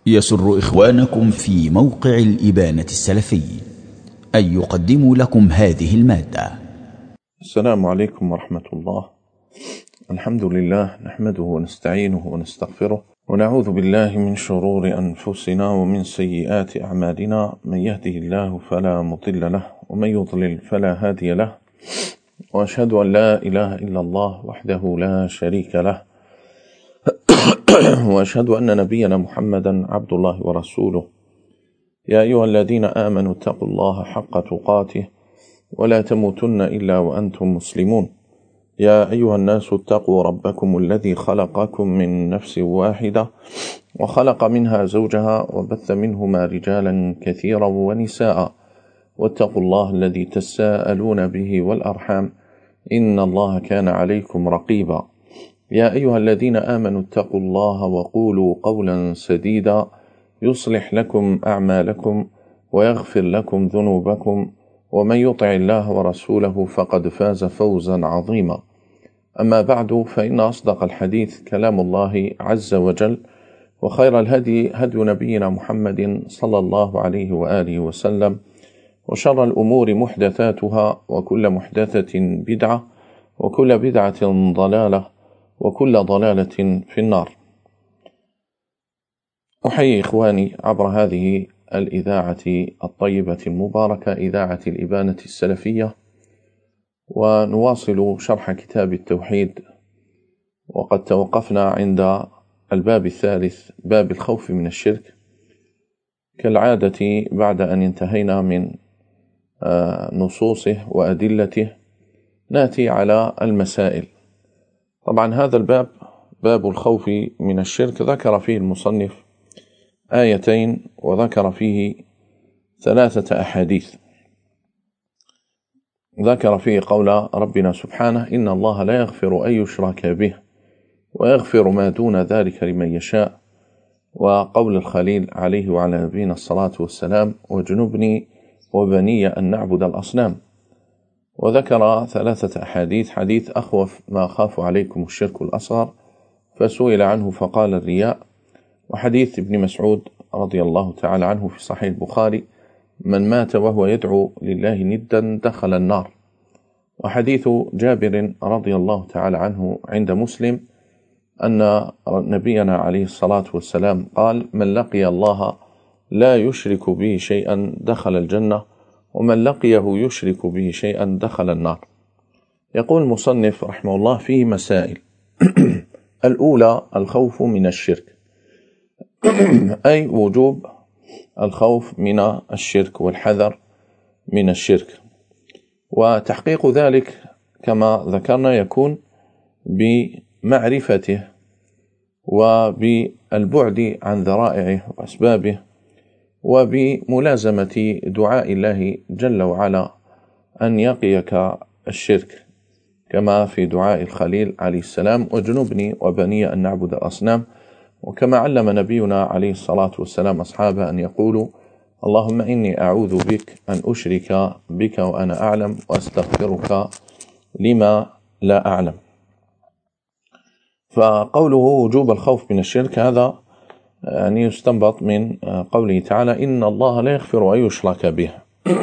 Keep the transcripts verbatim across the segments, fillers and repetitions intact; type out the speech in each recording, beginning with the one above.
يسر إخوانكم في موقع الإبانة السلفي أن يقدموا لكم هذه المادة. السلام عليكم ورحمة الله. الحمد لله نحمده ونستعينه ونستغفره ونعوذ بالله من شرور أنفسنا ومن سيئات أعمالنا، من يهده الله فلا مضل له ومن يضلل فلا هادي له، وأشهد أن لا إله إلا الله وحده لا شريك له، وأشهد أن نبينا محمدا عبد الله ورسوله. يا أيها الذين آمنوا اتقوا الله حق تقاته ولا تموتن إلا وأنتم مسلمون. يا أيها الناس اتقوا ربكم الذي خلقكم من نفس واحدة وخلق منها زوجها وبث منهما رجالا كثيرا ونساء، واتقوا الله الذي تساءلون به والأرحام إن الله كان عليكم رقيبا. يا أيها الذين آمنوا اتقوا الله وقولوا قولا سديدا يصلح لكم أعمالكم ويغفر لكم ذنوبكم، ومن يطع الله ورسوله فقد فاز فوزا عظيما. أما بعد، فإن أصدق الحديث كلام الله عز وجل، وخير الهدي هدي نبينا محمد صلى الله عليه وآله وسلم، وشر الأمور محدثاتها، وكل محدثة بدعة، وكل بدعة ضلالة، وكل ضلالة في النار. أحيي إخواني عبر هذه الإذاعة الطيبة المباركة، إذاعة الإبانة السلفية، ونواصل شرح كتاب التوحيد، وقد توقفنا عند الباب الثالث، باب الخوف من الشرك. كالعادة بعد أن انتهينا من نصوصه وأدلته نأتي على المسائل. طبعا هذا الباب باب الخوف من الشرك ذكر فيه المصنف آيتين، وذكر فيه ثلاثة أحاديث. ذكر فيه قول ربنا سبحانه: إن الله لا يغفر أن يشرك به ويغفر ما دون ذلك لمن يشاء، وقول الخليل عليه وعلى نبينا الصلاة والسلام: واجنبني وبني أن نعبد الأصنام. وذكر ثلاثة أحاديث: حديث أخوف ما أخاف عليكم الشرك الأصغر، فسئل عنه فقال الرياء. وحديث ابن مسعود رضي الله تعالى عنه في صحيح البخاري: من مات وهو يدعو لله ندا دخل النار. وحديث جابر رضي الله تعالى عنه عند مسلم أن نبينا عليه الصلاة والسلام قال: من لقي الله لا يشرك به شيئا دخل الجنة، ومن لقيه يشرك به شيئا دخل النار. يقول المصنف رحمه الله: فيه مسائل. الأولى الخوف من الشرك، أي وجوب الخوف من الشرك والحذر من الشرك. وتحقيق ذلك كما ذكرنا يكون بمعرفته وبالبعد عن ذرائعه وأسبابه، وبملازمة دعاء الله جل وعلا أن يقيك الشرك، كما في دعاء الخليل عليه السلام: واجنبني وبني أن نعبد الأصنام. وكما علم نبينا عليه الصلاة والسلام أصحابه أن يقولوا: اللهم إني أعوذ بك أن أشرك بك وأنا أعلم، وأستغفرك لما لا أعلم. فقوله وجوب الخوف من الشرك هذا يعني يستنبط من قوله تعالى: إن الله لا يغفر أن يشرك به.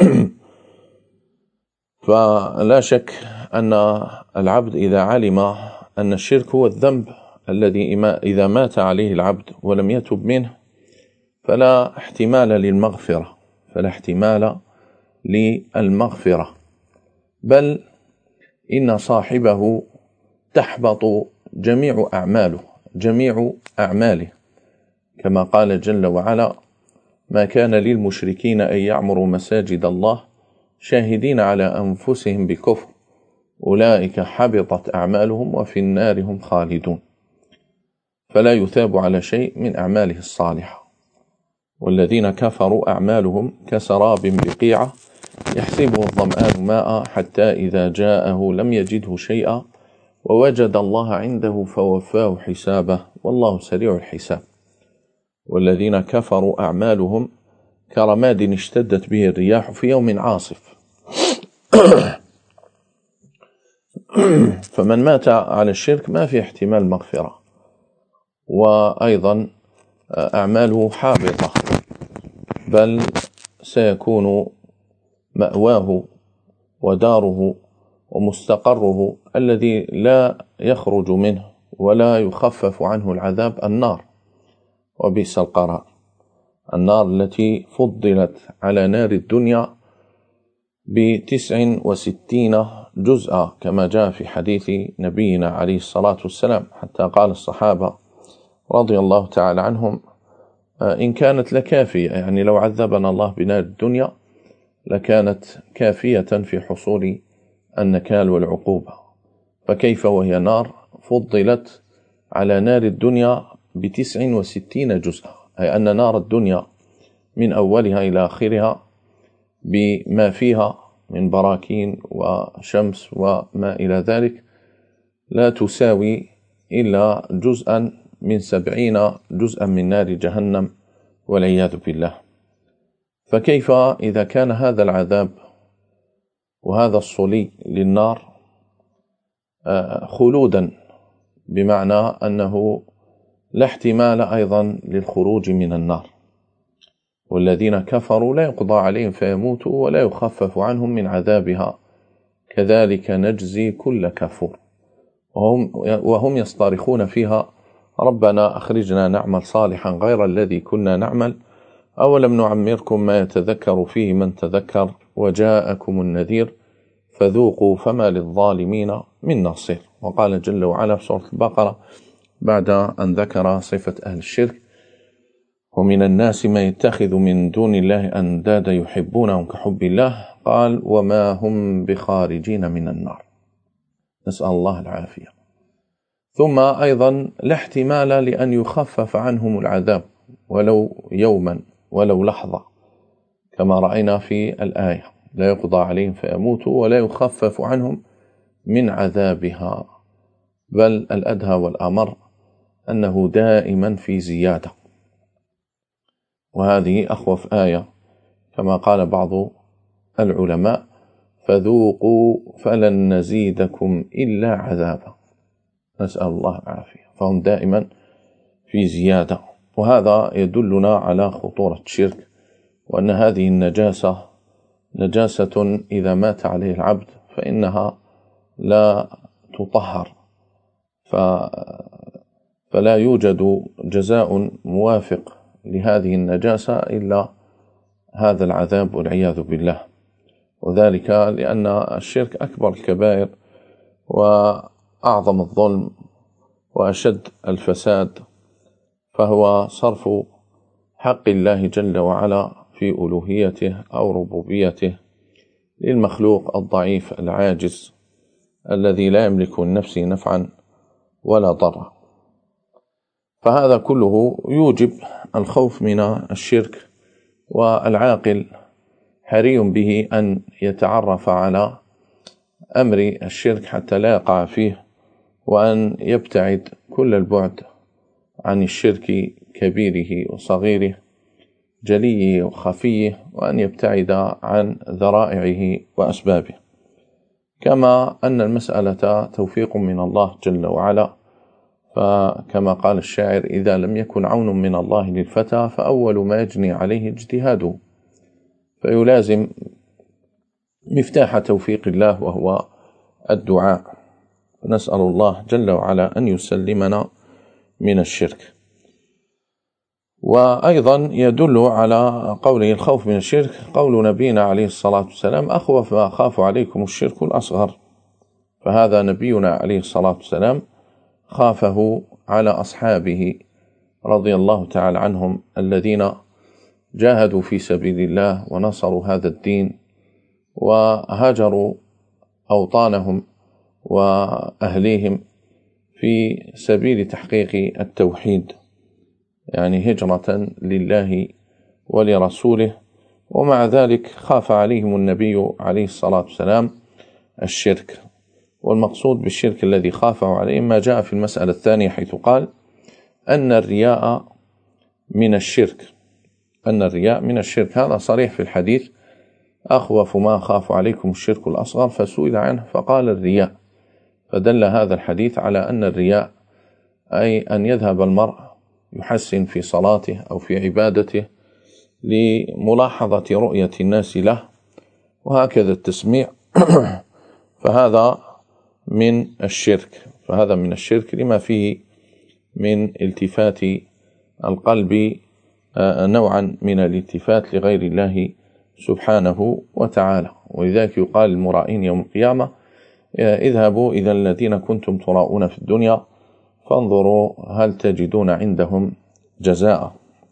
فلا شك أن العبد إذا علم أن الشرك هو الذنب الذي إذا مات عليه العبد ولم يتب منه فلا احتمال للمغفرة فلا احتمال للمغفرة بل إن صاحبه تحبط جميع أعماله جميع أعماله كما قال جل وعلا: ما كان للمشركين أن يعمروا مساجد الله شاهدين على أنفسهم بكفر أولئك حبطت أعمالهم وفي النار هم خالدون. فلا يثاب على شيء من أعماله الصالحة. والذين كفروا أعمالهم كسراب بقيعة يحسبه الظمآن ماء حتى إذا جاءه لم يجده شيئا ووجد الله عنده فوفاه حسابه والله سريع الحساب. والذين كفروا أعمالهم كرماد اشتدت به الرياح في يوم عاصف. فمن مات على الشرك ما في احتمال مغفرة. وأيضا أعماله حابطة، بل سيكون مأواه وداره ومستقره الذي لا يخرج منه ولا يخفف عنه العذاب النار. وبئس القرار، النار التي فضلت على نار الدنيا بتسع وستين جزءا كما جاء في حديث نبينا عليه الصلاة والسلام، حتى قال الصحابة رضي الله تعالى عنهم: إن كانت لكافية، يعني لو عذبنا الله بنار الدنيا لكانت كافية في حصول النكال والعقوبة، فكيف وهي نار فضلت على نار الدنيا بتسع وستين جزءا، أي أن نار الدنيا من أولها إلى آخرها بما فيها من براكين وشمس وما إلى ذلك لا تساوي إلا جزءا من سبعين جزءا من نار جهنم والعياذ بالله. فكيف إذا كان هذا العذاب وهذا الصلي للنار خلودا، بمعنى أنه لا احتمال أيضا للخروج من النار، والذين كفروا لا يقضى عليهم فيموتوا ولا يخفف عنهم من عذابها كذلك نجزي كل كفور، وهم, وهم يصطرخون فيها: ربنا أخرجنا نعمل صالحا غير الذي كنا نعمل، أولم نعمركم ما يتذكر فيه من تذكر وجاءكم النذير فذوقوا فما للظالمين من نصير. وقال جل وعلا في سورة البقرة بعد أن ذكر صفة أهل الشرك: ومن الناس من يتخذ من دون الله أندادا يحبونهم كحب الله، قال: وما هم بخارجين من النار. نسأل الله العافية. ثم أيضا لا احتمال لأن يخفف عنهم العذاب ولو يوما ولو لحظة، كما رأينا في الآية: لا يقضى عليهم فيموتوا ولا يخفف عنهم من عذابها، بل الأدهى والأمر أنه دائما في زيادة. وهذه أخوف آية كما قال بعض العلماء: فذوقوا فلن نزيدكم إلا عذابا. نسأل الله العافية. فهم دائما في زيادة، وهذا يدلنا على خطورة الشرك، وأن هذه النجاسة نجاسة إذا مات عليه العبد فإنها لا تطهر، فلا يوجد جزاء موافق لهذه النجاسة إلا هذا العذاب والعياذ بالله. وذلك لأن الشرك أكبر الكبائر وأعظم الظلم وأشد الفساد، فهو صرف حق الله جل وعلا في ألوهيته أو ربوبيته للمخلوق الضعيف العاجز الذي لا يملك لنفسه نفعا ولا ضرا. فهذا كله يوجب الخوف من الشرك، والعاقل حري به أن يتعرف على أمر الشرك حتى لا يقع فيه، وأن يبتعد كل البعد عن الشرك كبيره وصغيره، جليه وخفيه، وأن يبتعد عن ذرائعه وأسبابه. كما أن المسألة توفيق من الله جل وعلا، فكما قال الشاعر: إذا لم يكن عون من الله للفتى فأول ما يجني عليه اجتهاده. فيلازم مفتاح توفيق الله وهو الدعاء، نسأل الله جل وعلا أن يسلمنا من الشرك. وأيضا يدل على قوله الخوف من الشرك قول نبينا عليه الصلاة والسلام: أخوف ما أخاف عليكم الشرك الأصغر. فهذا نبينا عليه الصلاة والسلام خافه على أصحابه رضي الله تعالى عنهم الذين جاهدوا في سبيل الله ونصروا هذا الدين وهاجروا أوطانهم وأهليهم في سبيل تحقيق التوحيد، يعني هجرة لله ولرسوله. ومع ذلك خاف عليهم النبي عليه الصلاة والسلام الشرك، والمقصود بالشرك الذي خافه عليهم ما جاء في المسألة الثانية، حيث قال أن الرياء من الشرك، أن الرياء من الشرك. هذا صريح في الحديث: أخوف ما خاف عليكم الشرك الأصغر، فسئل عنه فقال الرياء. فدل هذا الحديث على أن الرياء أي أن يذهب المرء يحسن في صلاته أو في عبادته لملاحظة رؤية الناس له، وهكذا التسميع فهذا من الشرك فهذا من الشرك لما فيه من التفات القلب نوعا من الالتفات لغير الله سبحانه وتعالى. ولذلك يقال للمرائين يوم القيامة: اذهبوا إلى الذين كنتم تراؤون في الدنيا فانظروا هل تجدون عندهم جزاء.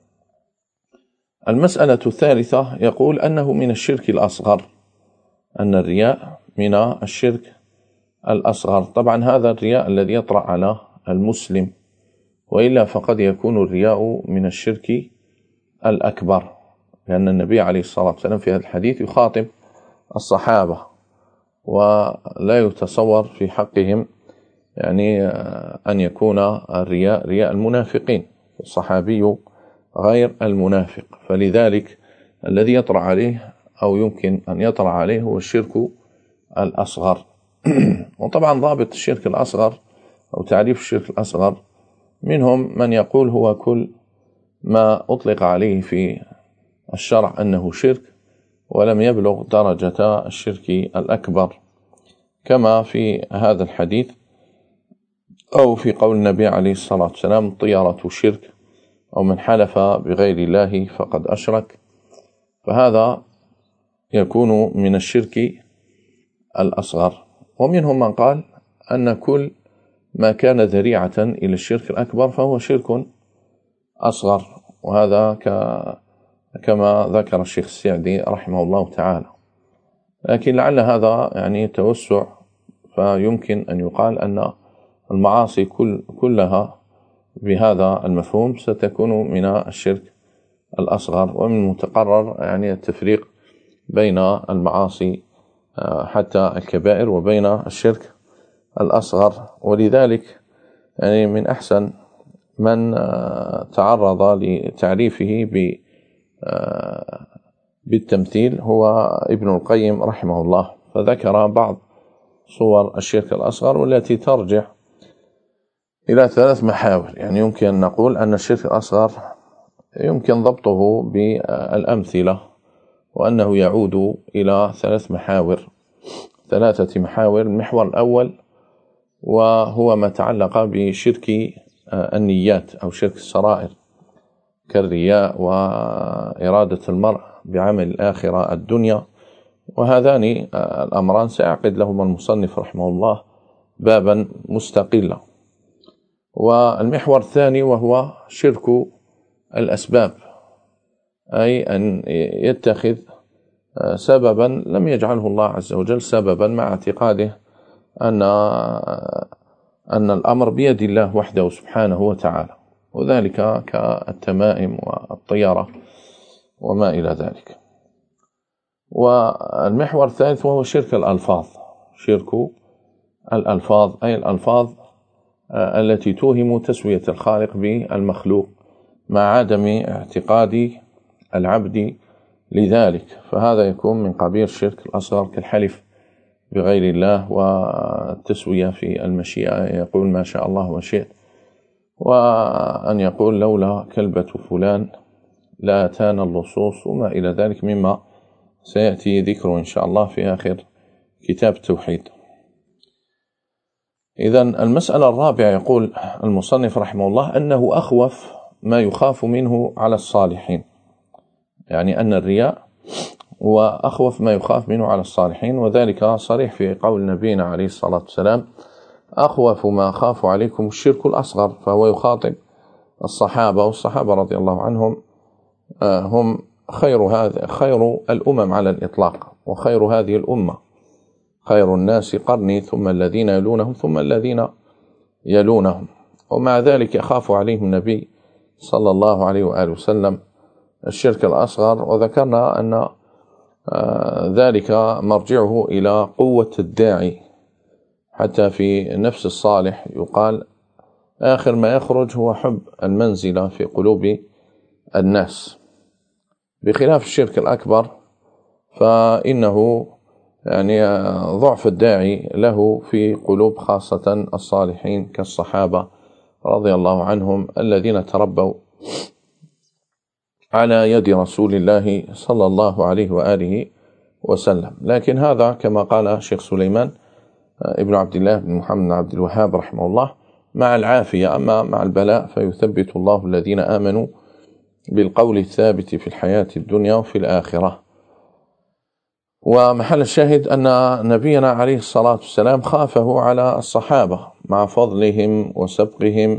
المسألة الثالثة يقول أنه من الشرك الأصغر، أن الرياء من الشرك الأصغر. طبعا هذا الرياء الذي يطرأ على المسلم، وإلا فقد يكون الرياء من الشرك الأكبر، لأن النبي عليه الصلاة والسلام في هذا الحديث يخاطب الصحابة، ولا يتصور في حقهم يعني أن يكون الرياء رياء المنافقين، الصحابي غير المنافق، فلذلك الذي يطرأ عليه أو يمكن أن يطرأ عليه هو الشرك الأصغر. وطبعا ضابط الشرك الأصغر أو تعريف الشرك الأصغر، منهم من يقول هو كل ما أطلق عليه في الشرع أنه شرك ولم يبلغ درجة الشرك الأكبر، كما في هذا الحديث أو في قول النبي عليه الصلاة والسلام: طيرة شرك، أو من حلف بغير الله فقد أشرك. فهذا يكون من الشرك الأصغر. ومنهم من قال أن كل ما كان ذريعة إلى الشرك الأكبر فهو شرك أصغر، وهذا كما ذكر الشيخ السعدي رحمه الله تعالى. لكن لعل هذا يعني توسع، فيمكن أن يقال أن المعاصي كل كلها بهذا المفهوم ستكون من الشرك الأصغر. ومن المتقرر يعني التفريق بين المعاصي حتى الكبائر وبين الشرك الأصغر. ولذلك يعني من أحسن من تعرض لتعريفه بالتمثيل هو ابن القيم رحمه الله، فذكر بعض صور الشرك الأصغر والتي ترجع إلى ثلاث محاور. يعني يمكن أن نقول أن الشرك الأصغر يمكن ضبطه بالأمثلة، وأنه يعود إلى ثلاث محاور ثلاثة محاور. المحور الأول وهو ما تعلق بشرك النيات أو شرك السرائر، كالرياء وإرادة المرء بعمل الآخرة الدنيا، وهذان الأمران سيعقد لهما المصنف رحمه الله بابا مستقلا. والمحور الثاني وهو شرك الأسباب، أي أن يتخذ سببا لم يجعله الله عز وجل سببا، مع اعتقاده أن أن الأمر بيد الله وحده سبحانه وتعالى، وذلك كالتمائم والطيرة وما إلى ذلك. والمحور الثالث وهو شرك الألفاظ، شرك الألفاظ أي الألفاظ التي توهم تسوية الخالق بالمخلوق مع عدم اعتقاد العبد لذلك، فهذا يكون من قبيل الشرك الأصغر، كالحلف بغير الله والتسوية في المشيئة، يقول ما شاء الله وشئت، وأن يقول لولا كلبة فلان لا أتانا اللصوص، وما إلى ذلك مما سيأتي ذكره إن شاء الله في آخر كتاب التوحيد. إذن المسألة الرابعة يقول المصنف رحمه الله أنه أخوف ما يخاف منه على الصالحين، يعني أن الرياء وأخوف ما يخاف منه على الصالحين، وذلك صريح في قول نبينا عليه الصلاة والسلام: أخوف ما خاف عليكم الشرك الأصغر. فهو يخاطب الصحابة، والصحابة رضي الله عنهم هم خير هذا خير الأمم على الإطلاق، وخير هذه الأمة خير الناس قرني ثم الذين يلونهم ثم الذين يلونهم. ومع ذلك يخاف عليهم النبي صلى الله عليه وآله وسلم الشرك الأصغر، وذكرنا أن ذلك مرجعه إلى قوة الداعي، حتى في نفس الصالح يقال آخر ما يخرج هو حب المنزلة في قلوب الناس، بخلاف الشرك الأكبر فإنه يعني ضعف الداعي له في قلوب خاصة الصالحين كالصحابة رضي الله عنهم الذين تربوا على يد رسول الله صلى الله عليه وآله وسلم. لكن هذا كما قال الشيخ سليمان ابن عبد الله بن محمد بن عبد الوهاب رحمه الله مع العافية، أما مع البلاء فيثبت الله الذين آمنوا بالقول الثابت في الحياة الدنيا وفي الآخرة. ومحل الشاهد أن نبينا عليه الصلاة والسلام خافه على الصحابة مع فضلهم وسبقهم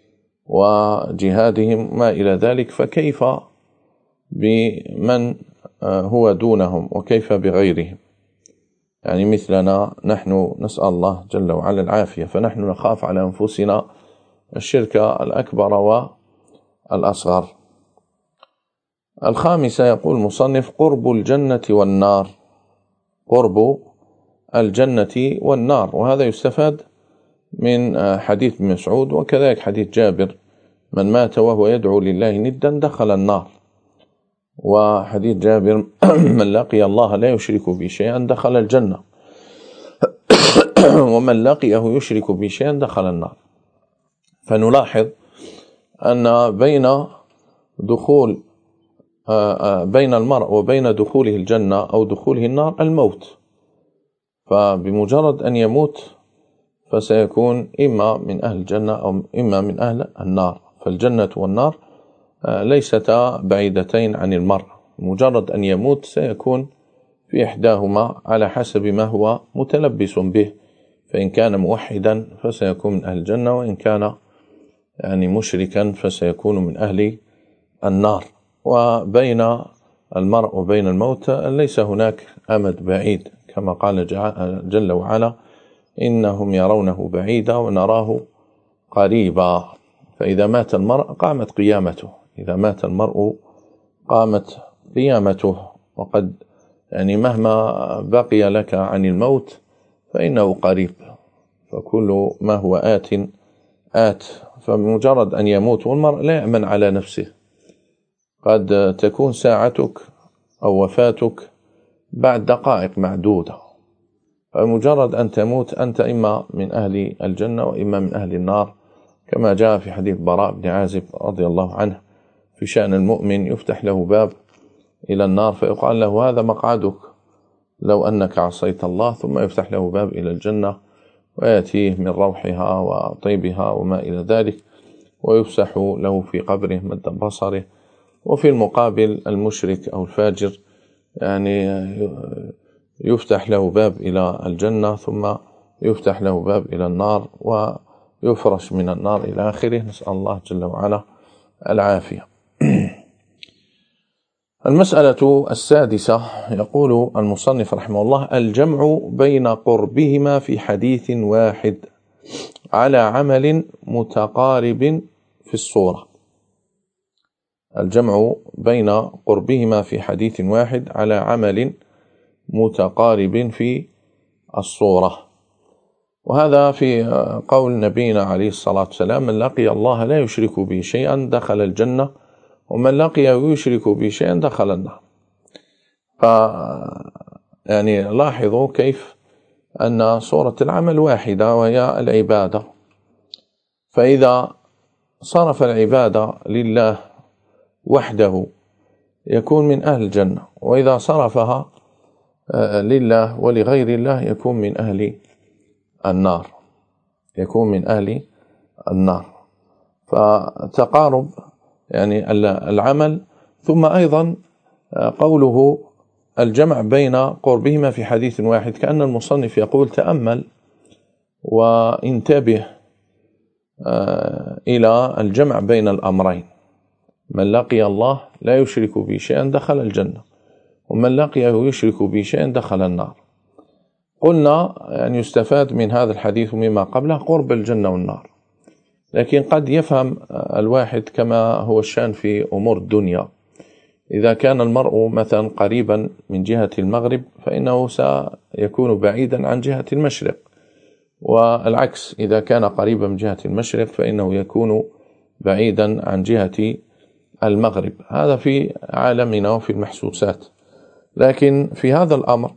وجهادهم ما إلى ذلك، فكيف بمن هو دونهم وكيف بغيرهم؟ يعني مثلنا نحن نسأل الله جل وعلا العافية، فنحن نخاف على أنفسنا الشرك الأكبر والأصغر. الخامسة يقول المصنف قرب الجنة والنار، قرب الجنة والنار، وهذا يستفاد من حديث ابن مسعود وكذلك حديث جابر من مات وهو يدعو لله ندا دخل النار، وحديث جابر من لقي الله لا يشرك به شيئا دخل الجنة، ومن لقيه يشرك به شيئا دخل النار. فنلاحظ أن بين دخول بين المرء وبين دخوله الجنة أو دخوله النار الموت، فبمجرد أن يموت فسيكون إما من أهل الجنة أو إما من أهل النار. فالجنة والنار ليستا بعيدتين عن المرء، مجرد أن يموت سيكون في إحداهما على حسب ما هو متلبس به، فإن كان موحدا فسيكون من أهل الجنة، وإن كان يعني مشركا فسيكون من أهل النار. وبين المرء وبين الموت ليس هناك أمد بعيد، كما قال جل وعلا إنهم يرونه بعيدا ونراه قريبا. فإذا مات المرء قامت قيامته، إذا مات المرء قامت قيامته، وقد يعني مهما بقي لك عن الموت فإنه قريب، فكل ما هو آت آت. فمجرد أن يموت والمرء لا يأمن على نفسه، قد تكون ساعتك أو وفاتك بعد دقائق معدودة، فمجرد أن تموت أنت إما من أهل الجنة وإما من أهل النار، كما جاء في حديث براء بن عازب رضي الله عنه في شأن المؤمن يفتح له باب إلى النار فيقال له هذا مقعدك لو أنك عصيت الله، ثم يفتح له باب إلى الجنة ويأتيه من روحها وطيبها وما إلى ذلك، ويفسح له في قبره مد بصره. وفي المقابل المشرك أو الفاجر يعني يفتح له باب إلى الجنة ثم يفتح له باب إلى النار ويفرش من النار إلى آخره، نسأل الله جل وعلا العافية. المسألة السادسة يقول المصنف رحمه الله الجمع بين قربهما في حديث واحد على عمل متقارب في الصورة. الجمع بين قربهما في حديث واحد على عمل متقارب في الصورة، وهذا في قول نبينا عليه الصلاة والسلام من لقي الله لا يشرك به شيئا دخل الجنة، ومن لقيه يشرك به شيئا دخل النار. ف يعني لاحظوا كيف أن صورة العمل واحدة وهي العبادة، فإذا صرف العبادة لله وحده يكون من أهل الجنة، وإذا صرفها لله ولغير الله يكون من أهل النار، يكون من أهل النار. فتقارب يعني العمل. ثم أيضا قوله الجمع بين قربهما في حديث واحد، كأن المصنف يقول تأمل وانتبه إلى الجمع بين الأمرين، من لقي الله لا يشرك به شيئا دخل الجنة، ومن لقيه يشرك به شيئا دخل النار. قلنا يعني يستفاد من هذا الحديث ومما قبله قرب الجنة والنار، لكن قد يفهم الواحد كما هو الشأن في أمور الدنيا، إذا كان المرء مثلا قريبا من جهة المغرب فإنه سيكون بعيدا عن جهة المشرق، والعكس إذا كان قريبا من جهة المشرق فإنه يكون بعيدا عن جهة المغرب. هذا في عالمنا وفي المحسوسات، لكن في هذا الأمر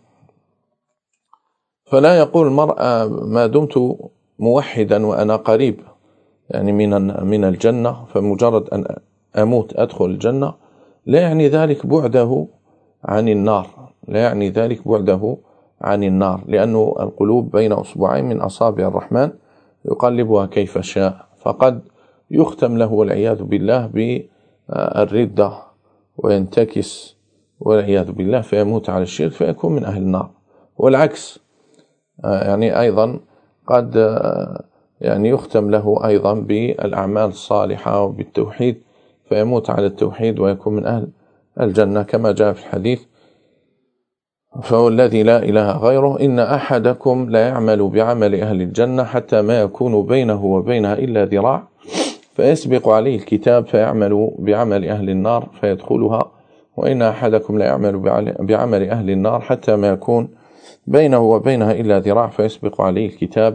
فلا يقول المرء ما دمت موحدا وأنا قريب يعني من من الجنة، فمجرد أن أموت أدخل الجنة لا يعني ذلك بعده عن النار، لا يعني ذلك بعده عن النار، لأنه القلوب بين أصبعين من أصابع الرحمن يقلبها كيف شاء، فقد يختم له والعياذ بالله بالردة وينتكس والعياذ بالله فيموت على الشرك فيكون من أهل النار. والعكس يعني أيضا قد يعني يختم له أيضا بالأعمال الصالحة وبالتوحيد فيموت على التوحيد ويكون من أهل الجنة، كما جاء في الحديث: فهو الذي لا إله غيره إن أحدكم لا يعمل بعمل أهل الجنة حتى ما يكون بينه وبينها إلا ذراع فيسبق عليه الكتاب فيعمل بعمل أهل النار فيدخلها، وإن أحدكم لا يعمل بعمل أهل النار حتى ما يكون بينه وبينها إلا ذراع فيسبق عليه الكتاب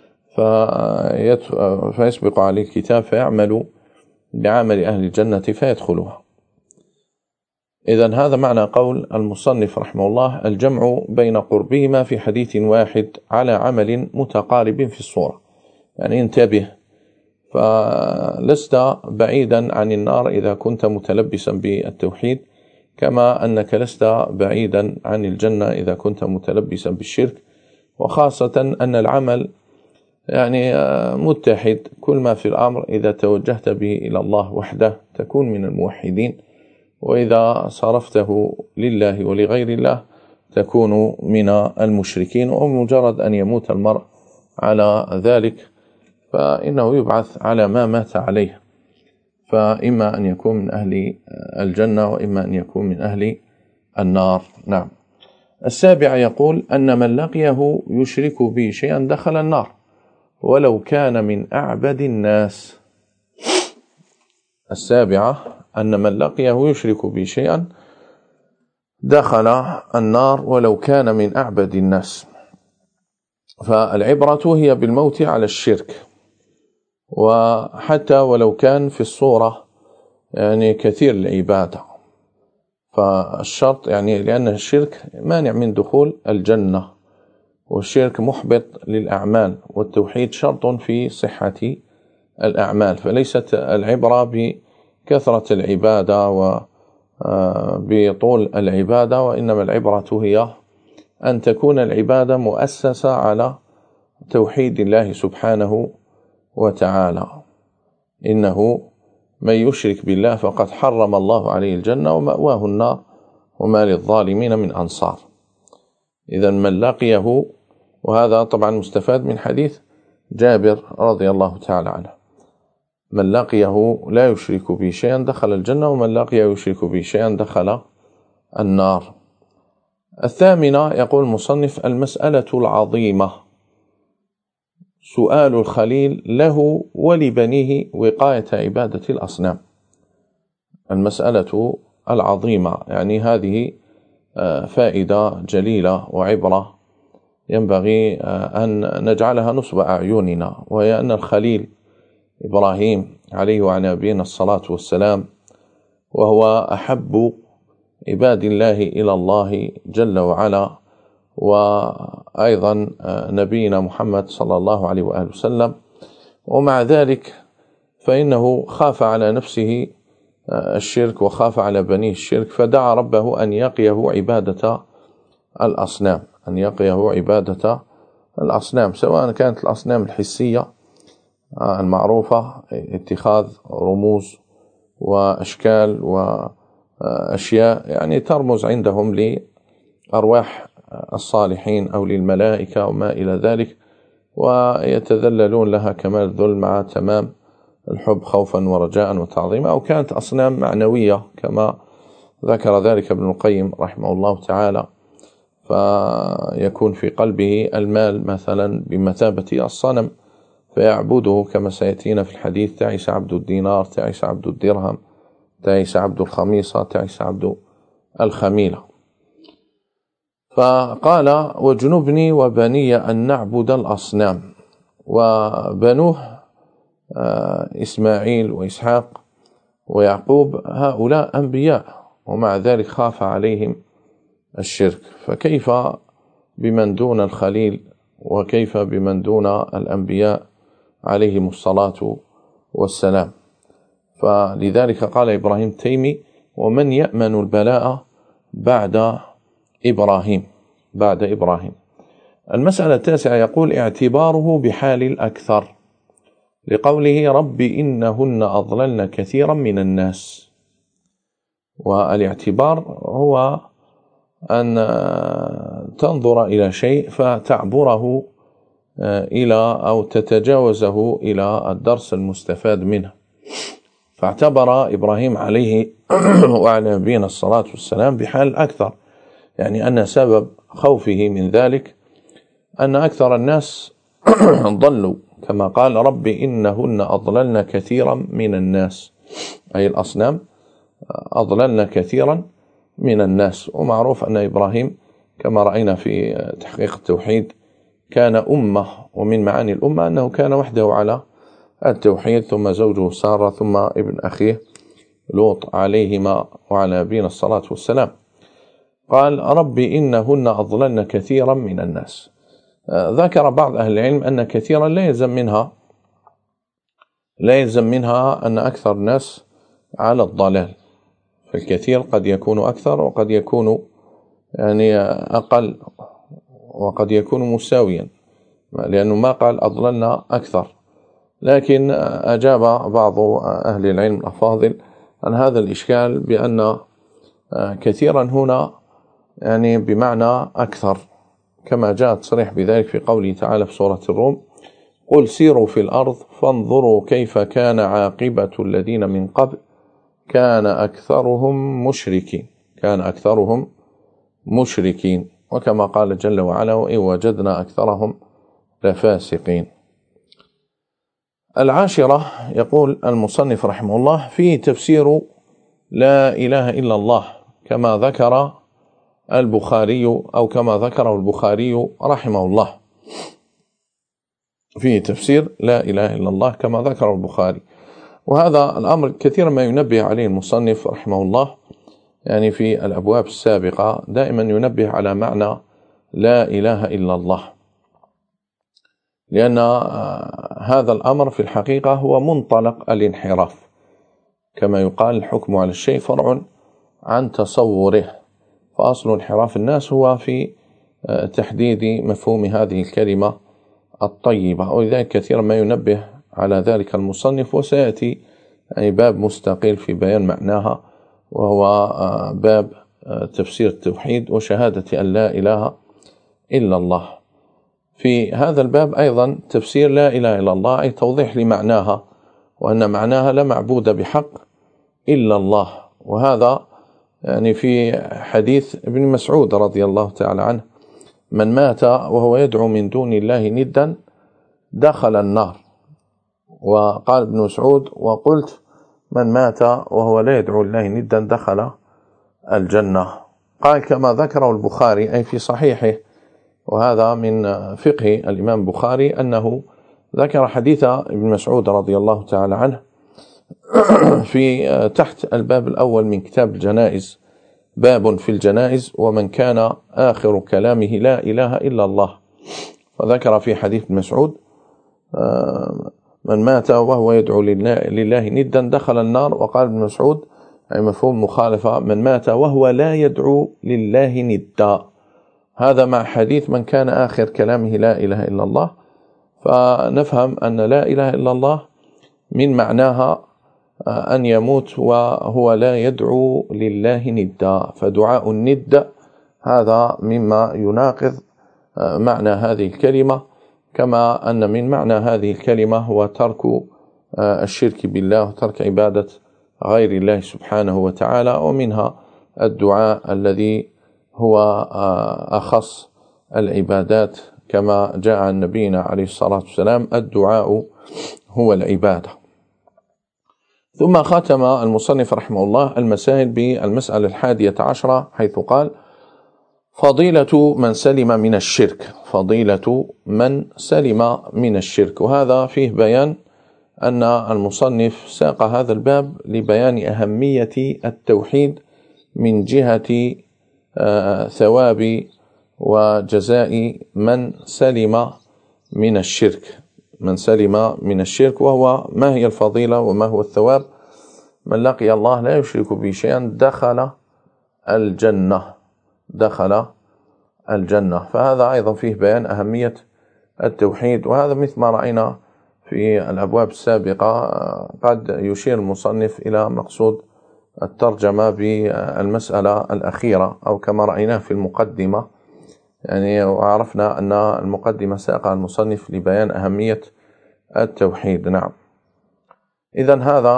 فيسبق عليه الكتاب فيعمل بعمل أهل الجنة فيدخلها. إذن هذا معنى قول المصنف رحمه الله: الجمع بين قربهما في حديث واحد على عمل متقارب في الصورة. يعني انتبه، فلست بعيدا عن النار إذا كنت متلبسا بالتوحيد، كما أنك لست بعيدا عن الجنة إذا كنت متلبسا بالشرك، وخاصة أن العمل يعني متحد، كل ما في الأمر إذا توجهت به إلى الله وحده تكون من الموحدين، وإذا صرفته لله ولغير الله تكون من المشركين. ومجرد أن يموت المرء على ذلك فإنه يبعث على ما مات عليه، فإما أن يكون من أهل الجنة وإما أن يكون من أهل النار. نعم. السابع يقول: أن من لقيه يشرك به شيئا دخل النار ولو كان من أعبد الناس. السابعة أن من لقيه يشرك به شيئا دخل النار ولو كان من أعبد الناس. فالعبرة هي بالموت على الشرك، وحتى ولو كان في الصورة يعني كثير العبادة، فالشرط يعني لأن الشرك مانع من دخول الجنة، والشرك محبط للأعمال، والتوحيد شرط في صحة الأعمال، فليست العبرة بكثرة العبادة وبطول العبادة، وإنما العبرة هي أن تكون العبادة مؤسسة على توحيد الله سبحانه وتعالى. إنه من يشرك بالله فقد حرم الله عليه الجنة ومأواه النار وما للظالمين من أنصار. إذا من لقيه، وهذا طبعا مستفاد من حديث جابر رضي الله تعالى عنه: من لقيه لا يشرك به شيئا دخل الجنة ومن لقيه يشرك به شيئا دخل النار. الثامنة يقول المصنف: المسألة العظيمة سؤال الخليل له ولبنيه وقاية عبادة الأصنام. المسألة العظيمة يعني هذه فائدة جليلة وعبرة ينبغي أن نجعلها نصب أعيننا، وهي أن الخليل إبراهيم عليه وعلى نبينا الصلاة والسلام، وهو أحب عباد الله إلى الله جل وعلا، وأيضا نبينا محمد صلى الله عليه وآله وسلم، ومع ذلك فإنه خاف على نفسه الشرك وخاف على بنيه الشرك، فدعا ربه أن يقيه عبادة الأصنام، أن يقيه عبادة الأصنام، سواء كانت الأصنام الحسية المعروفة، اتخاذ رموز وأشكال وأشياء يعني ترمز عندهم لأرواح الصالحين أو للملائكة وما إلى ذلك، ويتذللون لها كمال الذل مع تمام الحب خوفا ورجاء وتعظيما، أو كانت أصنام معنوية كما ذكر ذلك ابن القيم رحمه الله تعالى، فيكون في قلبه المال مثلا بمثابة الصنم فيعبده، كما سيأتينا في الحديث: تعيس عبد الدينار، تعيس عبد الدرهم، تعيس عبد الخميصة، تعيس عبد الخميلة. فقال: وجنبني وبني أن نعبد الأصنام. وبنوه إسماعيل وإسحاق ويعقوب هؤلاء أنبياء، ومع ذلك خاف عليهم الشرك، فكيف بمن دون الخليل، وكيف بمن دون الأنبياء عليهم الصلاة والسلام. فلذلك قال إبراهيم التيمي: ومن يأمن البلاء بعد إبراهيم بعد إبراهيم. المسألة التاسعة يقول: اعتباره بحال الأكثر، لقوله: رب إنهن أضللن كثيرا من الناس. والاعتبار هو أن تنظر إلى شيء فتعبره إلى أو تتجاوزه إلى الدرس المستفاد منه. فاعتبر إبراهيم عليه وعلى نبينا الصلاة والسلام بحال الأكثر، يعني أن سبب خوفه من ذلك أن أكثر الناس ضلوا، كما قال: رب إنهن أضللن كثيرا من الناس، أي الأصنام أضللن كثيرا من الناس. ومعروف أن إبراهيم كما رأينا في تحقيق التوحيد كان أمة، ومن معاني الأمة أنه كان وحده على التوحيد، ثم زوجه سارة، ثم ابن أخيه لوط عليهما وعلى نبينا الصلاة والسلام. قال: رب إنهن أضللن كثيرا من الناس. ذكر بعض أهل العلم أن كثيرا لا يلزم منها لا يلزم منها أن أكثر الناس على الضلال، فالكثير قد يكون أكثر وقد يكون يعني أقل وقد يكون مساويا، لأنه ما قال أضللنا أكثر. لكن أجاب بعض أهل العلم الأفاضل عن هذا الإشكال بأن كثيرا هنا يعني بمعنى أكثر، كما جاء تصريح بذلك في قوله تعالى في سورة الروم: قل سيروا في الأرض فانظروا كيف كان عاقبة الذين من قبل كان أكثرهم مشركين كان أكثرهم مشركين وكما قال جل وعلا: وإن وجدنا أكثرهم لفاسقين. العاشرة يقول المصنف رحمه الله: فيه تفسير لا إله إلا الله كما ذكر البخاري أو كما ذكره البخاري رحمه الله. فيه تفسير لا إله إلا الله كما ذكر البخاري، وهذا الأمر كثيرا ما ينبه عليه المصنف رحمه الله، يعني في الأبواب السابقة دائما ينبه على معنى لا إله إلا الله، لأن هذا الأمر في الحقيقة هو منطلق الانحراف، كما يقال: الحكم على الشيء فرع عن تصوره. فأصل انحراف الناس هو في تحديد مفهوم هذه الكلمة الطيبة، ولذلك كثيرا ما ينبه على ذلك المصنف، وسيأتي يعني باب مستقل في بيان معناها، وهو باب تفسير التوحيد وشهادة أن لا إله إلا الله. في هذا الباب أيضا تفسير لا إله إلا الله، أي توضيح لمعناها، وأن معناها لا معبود بحق إلا الله. وهذا يعني في حديث ابن مسعود رضي الله تعالى عنه: من مات وهو يدعو من دون الله ندا دخل النار. وقال ابن مسعود: وقلت من مات وهو لا يدعو الله ندا دخل الجنة. قال: كما ذكره البخاري أي في صحيحه، وهذا من فقه الإمام البخاري أنه ذكر حديث ابن مسعود رضي الله تعالى عنه في تحت الباب الأول من كتاب الجنائز، باب في الجنائز: ومن كان آخر كلامه لا إله إلا الله. فذكر في حديث ابن مسعود: من مات وهو يدعو لله ندا دخل النار. وقال ابن مسعود أي مفهوم مخالفة: من مات وهو لا يدعو لله ندا. هذا مع حديث من كان آخر كلامه لا إله إلا الله. فنفهم أن لا إله إلا الله من معناها أن يموت وهو لا يدعو لله ندا، فدعاء الند هذا مما يناقض معنى هذه الكلمة، كما أن من معنى هذه الكلمة هو ترك الشرك بالله وترك عبادة غير الله سبحانه وتعالى، ومنها الدعاء الذي هو أخص العبادات، كما جاء عن نبينا عليه الصلاة والسلام: الدعاء هو العبادة. ثم ختم المصنف رحمه الله المسائل بالمسألة الحادية عشرة، حيث قال: فضيلة من سلم من الشرك فضيلة من سلم من الشرك. وهذا فيه بيان أن المصنف ساق هذا الباب لبيان أهمية التوحيد من جهة ثواب وجزاء من سلم من الشرك، من سلم من الشرك، وهو ما هي الفضيلة وما هو الثواب؟ من لقي الله لا يشرك به شيئا دخل الجنة دخل الجنة. فهذا أيضا فيه بيان أهمية التوحيد، وهذا مثل ما رأينا في الأبواب السابقة. قد يشير المصنف إلى مقصود الترجمة بالمسألة الأخيرة، أو كما رأيناه في المقدمة، يعني وعرفنا أن المقدمة ساقها المصنف لبيان أهمية التوحيد. نعم. إذن هذا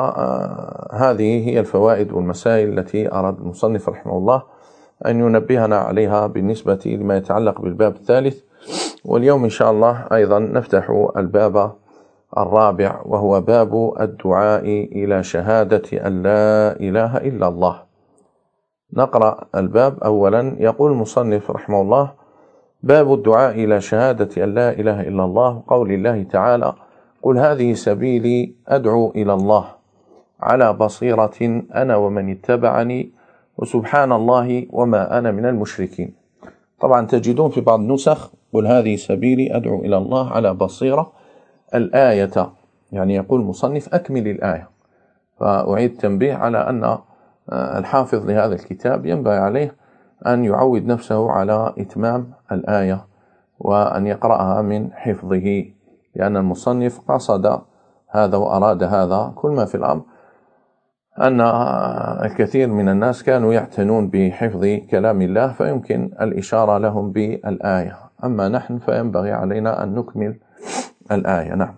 هذه هي الفوائد والمسائل التي أراد المصنف رحمه الله أن ينبهنا عليها بالنسبة لما يتعلق بالباب الثالث. واليوم إن شاء الله أيضا نفتح الباب الرابع، وهو باب الدعاء إلى شهادة أن لا إله إلا الله. نقرأ الباب. أولا يقول المصنف رحمه الله: باب الدعاء إلى شهادة أن لا إله إلا الله، قول الله تعالى: قل هذه سبيلي أدعو إلى الله على بصيرة أنا ومن اتبعني وسبحان الله وما أنا من المشركين. طبعا تجدون في بعض النسخ: قل هذه سبيلي أدعو إلى الله على بصيرة الآية، يعني يقول المصنف أكمل الآية. فأعيد تنبيه على أن الحافظ لهذا الكتاب ينبغي عليه أن يعود نفسه على إتمام الآية وأن يقرأها من حفظه، لأن المصنف قصد هذا وأراد هذا. كل ما في الأمر أن الكثير من الناس كانوا يعتنون بحفظ كلام الله، فيمكن الإشارة لهم بالآية، أما نحن فينبغي علينا أن نكمل الآية. نعم.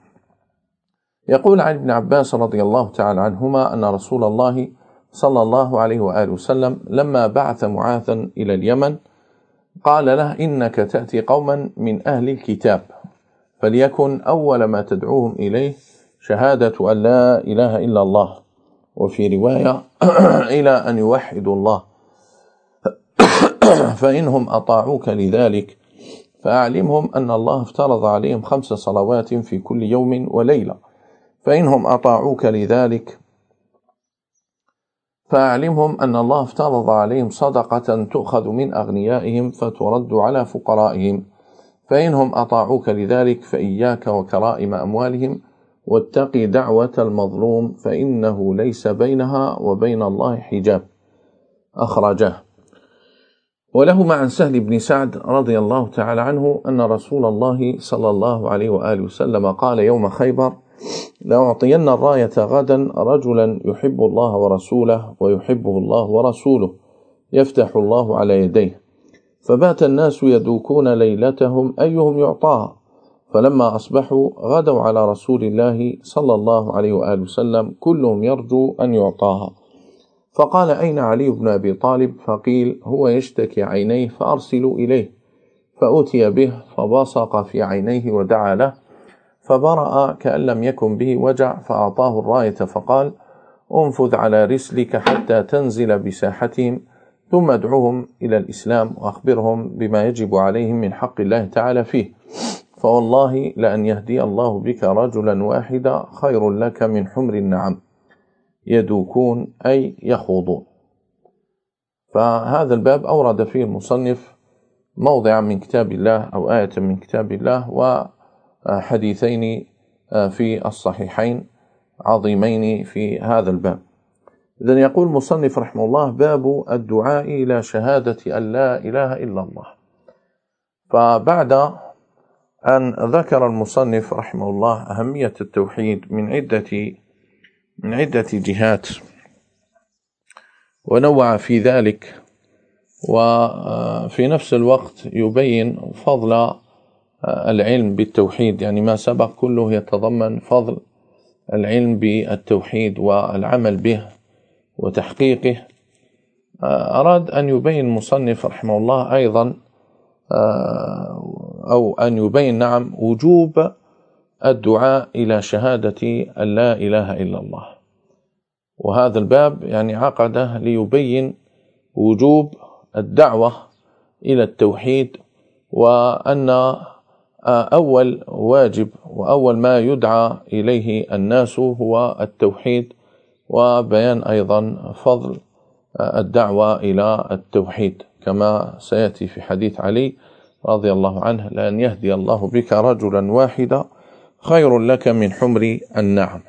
يقول عن ابن عباس رضي الله تعالى عنهما أن رسول الله صلى الله عليه وآله وسلم لما بعث معاذا إلى اليمن قال له: إنك تأتي قوما من أهل الكتاب، فليكن أول ما تدعوهم إليه شهادة أن لا إله إلا الله، وفي رواية إلى أن يوحدوا الله، فإنهم أطاعوك لذلك فأعلمهم أن الله افترض عليهم خمس صلوات في كل يوم وليلة، فإنهم أطاعوك لذلك فأعلمهم أن الله افترض عليهم صدقة تؤخذ من أغنيائهم فترد على فقرائهم، فإنهم أطاعوك لذلك فإياك وكرائم أموالهم، واتقي دعوة المظلوم فإنه ليس بينها وبين الله حجاب. أخرجه. ولهما عن سهل بن سعد رضي الله تعالى عنه أن رسول الله صلى الله عليه وآله وسلم قال يوم خيبر: لأعطين الراية غدا رجلا يحب الله ورسوله ويحبه الله ورسوله يفتح الله على يديه. فبات الناس يدوكون ليلتهم أيهم يعطاها، فلما أصبحوا غدوا على رسول الله صلى الله عليه وآله وسلم كلهم يرجو أن يعطاها، فقال: أين علي بن أبي طالب؟ فقيل: هو يشتكي عينيه فأرسلوا إليه. فأتي به فبصق في عينيه ودعا له، فبرأ كأن لم يكن به وجع، فأعطاه الراية فقال: انفذ على رسلك حتى تنزل بساحتهم، ثم ادعوهم إلى الإسلام وأخبرهم بما يجب عليهم من حق الله تعالى فيه، فوالله لأن يهدي الله بك رجلا واحدا خير لك من حمر النعم. يدوكون أي يخوضون. فهذا الباب أورد فيه المصنف موضعا من كتاب الله أو آية من كتاب الله وحديثين في الصحيحين عظيمين في هذا الباب. إذن يقول المصنف رحمه الله: باب الدعاء إلى شهادة أن لا إله إلا الله. فبعد أن ذكر المصنف رحمه الله أهمية التوحيد من عدة من عدة جهات ونوع في ذلك، وفي نفس الوقت يبين فضل العلم بالتوحيد، يعني ما سبق كله يتضمن فضل العلم بالتوحيد والعمل به وتحقيقه. أراد أن يبين المصنف رحمه الله أيضا أو أن يبين نعم وجوب الدعاء إلى شهادة أن لا إله إلا الله. وهذا الباب يعني عقده ليبين وجوب الدعوة إلى التوحيد، وأن أول واجب وأول ما يدعى إليه الناس هو التوحيد، وبيان أيضا فضل الدعوة إلى التوحيد كما سيأتي في حديث علي رضي الله عنه: لأن يهدي الله بك رجلا واحدا خير لك من حمر النعم.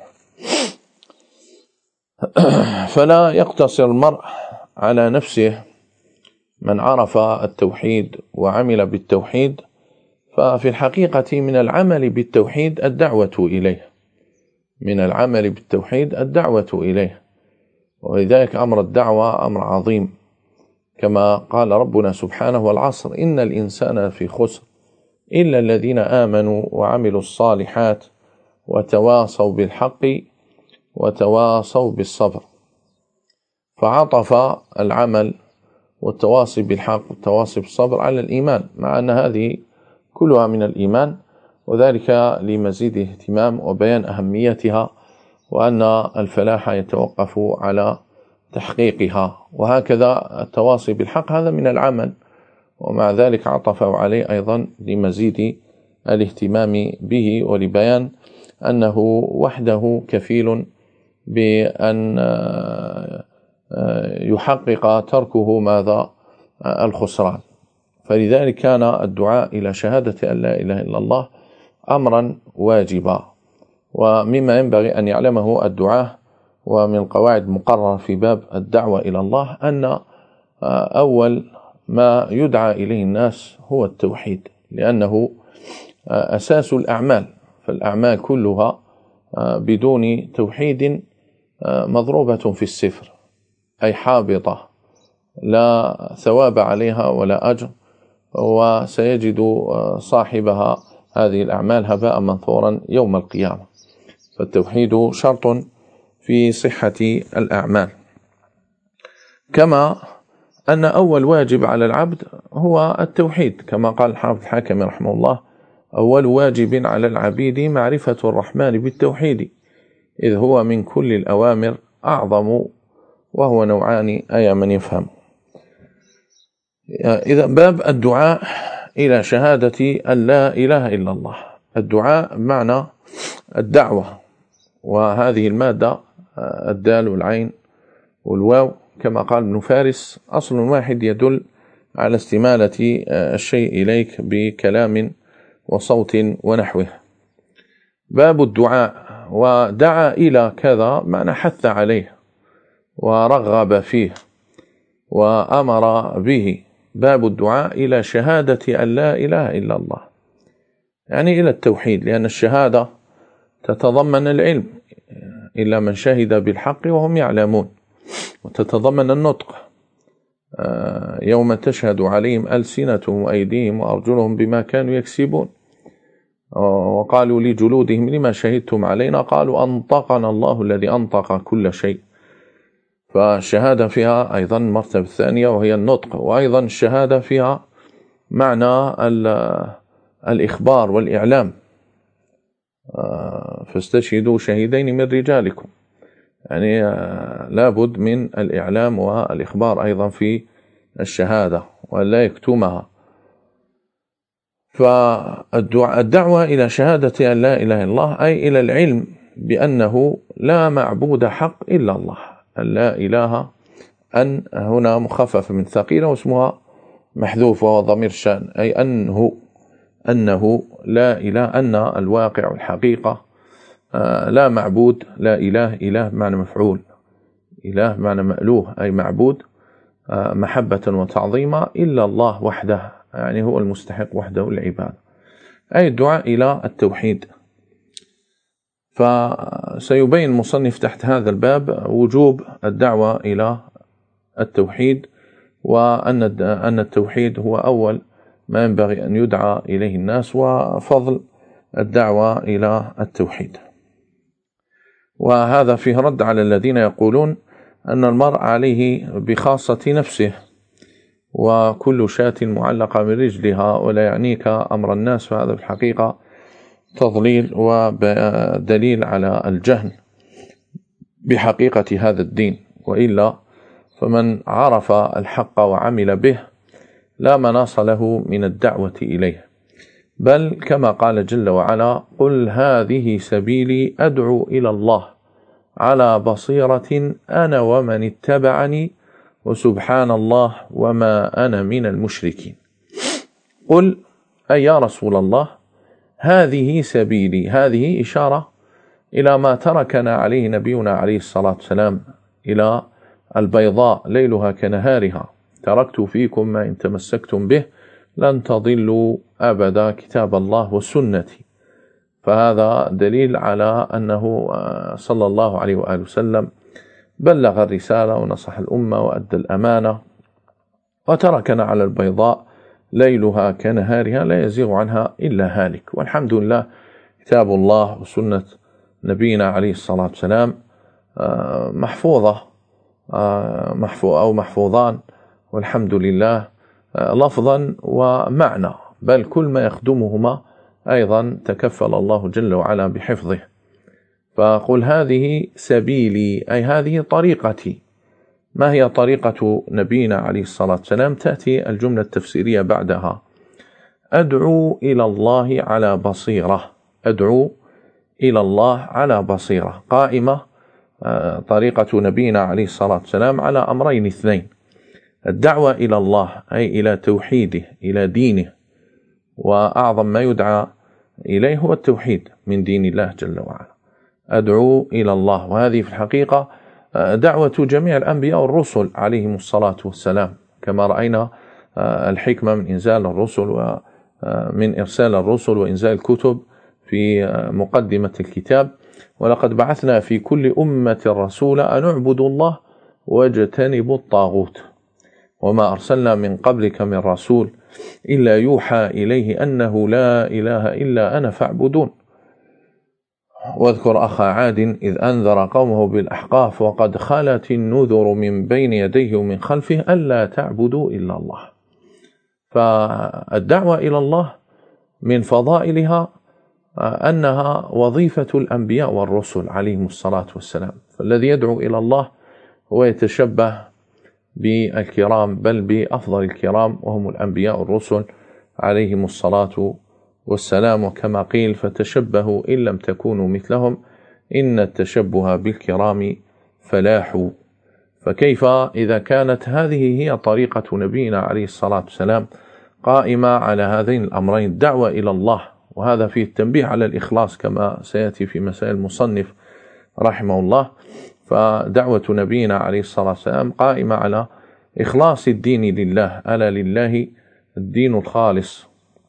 فلا يقتصر المرء على نفسه من عرف التوحيد وعمل بالتوحيد، ففي الحقيقة من العمل بالتوحيد الدعوة إليه، من العمل بالتوحيد الدعوة إليه، ولذلك أمر الدعوة أمر عظيم، كما قال ربنا سبحانه: والعصر إن الإنسان في خسر إلا الذين آمنوا وعملوا الصالحات وتواصوا بالحق وتواصوا بالصبر. فعطف العمل والتواصي بالحق والتواصي بالصبر على الإيمان، مع أن هذه كلها من الإيمان، وذلك لمزيد اهتمام وبيان أهميتها، وأن الفلاح يتوقف على تحقيقها. وهكذا التواصي بالحق هذا من العمل، ومع ذلك عطفوا عليه أيضا لمزيد الاهتمام به، ولبيان أنه وحده كفيل بأن يحقق تركه ماذا؟ الخسران. فلذلك كان الدعاء إلى شهادة أن لا إله إلا الله أمرا واجبا، ومما ينبغي أن يعلمه الدعاة، ومن القواعد المقررة في باب الدعوة إلى الله، أن أول ما يدعى إليه الناس هو التوحيد، لأنه أساس الأعمال، فالأعمال كلها بدون توحيد مضروبة في الصفر، أي حابطة، لا ثواب عليها ولا أجر، وسيجد صاحبها هذه الأعمال هباء منثورا يوم القيامة. فالتوحيد شرط في صحة الأعمال، كما أن أول واجب على العبد هو التوحيد، كما قال الحافظ الحكمي رحمه الله: أول واجب على العبيد معرفة الرحمن بالتوحيد، إذ هو من كل الأوامر أعظم، وهو نوعان أي من يفهم. إذا باب الدعاء إلى شهادة أن لا إله إلا الله. الدعاء معنى الدعوة، وهذه المادة الدال والعين والواو كما قال ابن فارس أصل واحد يدل على استمالة الشيء إليك بكلام وصوت ونحوه. باب الدعاء، ودعا إلى كذا معنى حث عليه ورغب فيه وأمر به. باب الدعاء إلى شهادة أن لا إله إلا الله، يعني إلى التوحيد، لأن الشهادة تتضمن العلم إلا من شهد بالحق وهم يعلمون، وتتضمن النطق يوم تشهد عليهم ألسنتهم وأيديهم وأرجلهم بما كانوا يكسبون، وقالوا لجلودهم لما شهدتم علينا؟ قالوا أنطقنا الله الذي أنطق كل شيء. فالشهادة فيها أيضا المرتبة الثانية وهي النطق، وأيضا الشهادة فيها معنى الإخبار والإعلام، فاستشهدوا شهيدين من رجالكم، يعني لابد من الإعلام والإخبار أيضا في الشهادة ولا يكتمها. فالدعوة إلى شهادة أن لا إله إلا الله أي إلى العلم بأنه لا معبود حق إلا الله. أن لا إله، أن هنا مخفف من ثقيلة واسمها محذوف وهو ضمير شأن، أي أنه أنه لا إله، أن الواقع والحقيقة لا معبود، لا إله، إله بمعنى مفعول، إله بمعنى مألوه أي معبود محبة وتعظيما إلا الله وحده، يعني هو المستحق وحده العبادة، أي الدعاء إلى التوحيد. فسيبين المصنف تحت هذا الباب وجوب الدعوة إلى التوحيد، وأن أن التوحيد هو أول ما ينبغي أن يدعى إليه الناس، وفضل الدعوة إلى التوحيد. وهذا فيه رد على الذين يقولون أن المرء عليه بخاصة نفسه، وكل شاة معلقة من رجلها ولا يعنيك أمر الناس، فهذا في الحقيقة تضليل ودليل على الجهل بحقيقة هذا الدين. وإلا فمن عرف الحق وعمل به لا مناص له من الدعوة إليه، بل كما قال جل وعلا: قل هذه سبيلي أدعو إلى الله على بصيرة أنا ومن اتبعني وسبحان الله وما أنا من المشركين. قل أي يا رسول الله، هذه سبيلي، هذه إشارة إلى ما تركنا عليه نبينا عليه الصلاة والسلام، إلى البيضاء ليلها كنهارها، تركت فيكم ما إن تمسكتم به لن تضلوا أبدا، كتاب الله وسنتي. فهذا دليل على أنه صلى الله عليه وآله وسلم بلغ الرسالة ونصح الأمة وأدى الأمانة وتركنا على البيضاء ليلها كنهارها لا يزيغ عنها إلا هالك. والحمد لله كتاب الله وسنة نبينا عليه الصلاة والسلام محفوظة محفوظ أو محفوظان، والحمد لله لفظا ومعنى، بل كل ما يخدمهما أيضا تكفل الله جل وعلا بحفظه. فقل هذه سبيلي أي هذه طريقتي. ما هي طريقة نبينا عليه الصلاة والسلام؟ تأتي الجملة التفسيرية بعدها: أدعو إلى الله على بصيرة، أدعو إلى الله على بصيرة، قائمة طريقة نبينا عليه الصلاة والسلام على أمرين اثنين: الدعوة إلى الله أي إلى توحيده، إلى دينه، وأعظم ما يدعى إليه هو التوحيد من دين الله جل وعلا. أدعو إلى الله، وهذه في الحقيقة دعوة جميع الأنبياء والرسل عليهم الصلاة والسلام، كما رأينا الحكمة من إنزال الرسل ومن إرسال الرسل وإنزال الكتب في مقدمة الكتاب: ولقد بعثنا في كل أمة رسولا أن اعبدوا الله واجتنبوا الطاغوت وما أرسلنا من قبلك من رسول إلا يوحى إليه أنه لا إله إلا أنا فاعبدون. واذكر أخا عاد إذ أنذر قومه بالأحقاف وقد خلت النذر من بين يديه ومن خلفه ألا تعبدوا إلا الله. فالدعوة إلى الله من فضائلها أنها وظيفة الأنبياء والرسل عليهم الصلاة والسلام، فالذي يدعو إلى الله هو يتشبه بالكرام، بل بأفضل الكرام وهم الأنبياء والرسل عليهم الصلاة والسلام. وكما قيل: فتشبهوا إن لم تكونوا مثلهم إن التشبه بالكرام فلاح. فكيف إذا كانت هذه هي طريقة نبينا عليه الصلاة والسلام قائمة على هذين الأمرين: الدعوة إلى الله، وهذا فيه التنبيه على الإخلاص كما سيأتي في مسائل المصنف رحمه الله. فدعوة نبينا عليه الصلاة والسلام قائمة على إخلاص الدين لله، ألا لله الدين الخالص،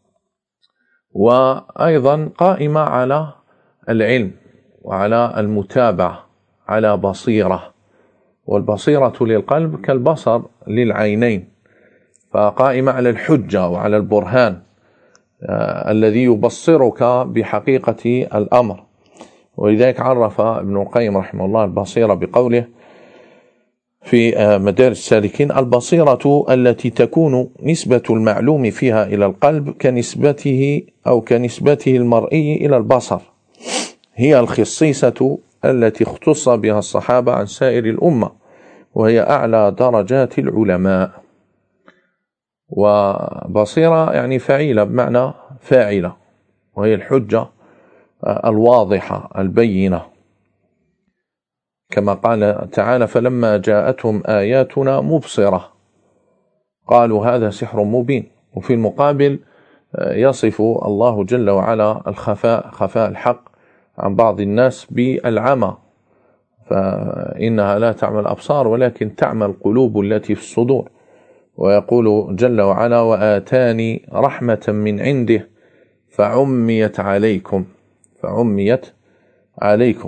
وأيضا قائمة على العلم وعلى المتابعة على بصيرة، والبصيرة للقلب كالبصر للعينين، فقائمة على الحجة وعلى البرهان آه الذي يبصرك بحقيقة الأمر. ولذلك عرف ابن القيم رحمه الله البصيرة بقوله في مدارج السالكين: البصيرة التي تكون نسبة المعلوم فيها إلى القلب كنسبته أو كنسبته المرئي إلى البصر، هي الخصيصة التي اختص بها الصحابة عن سائر الأمة، وهي أعلى درجات العلماء. وبصيرة يعني فعيلة بمعنى فاعلة، وهي الحجة الواضحة البينة، كما قال تعالى: فلما جاءتهم آياتنا مبصرة قالوا هذا سحر مبين. وفي المقابل يصف الله جل وعلا الخفاء، خفاء الحق عن بعض الناس بالعمى، فإنها لا تعمى الأبصار ولكن تعمى القلوب التي في الصدور. ويقول جل وعلا: وآتاني رحمة من عنده فعميت عليكم فعميت عليكم.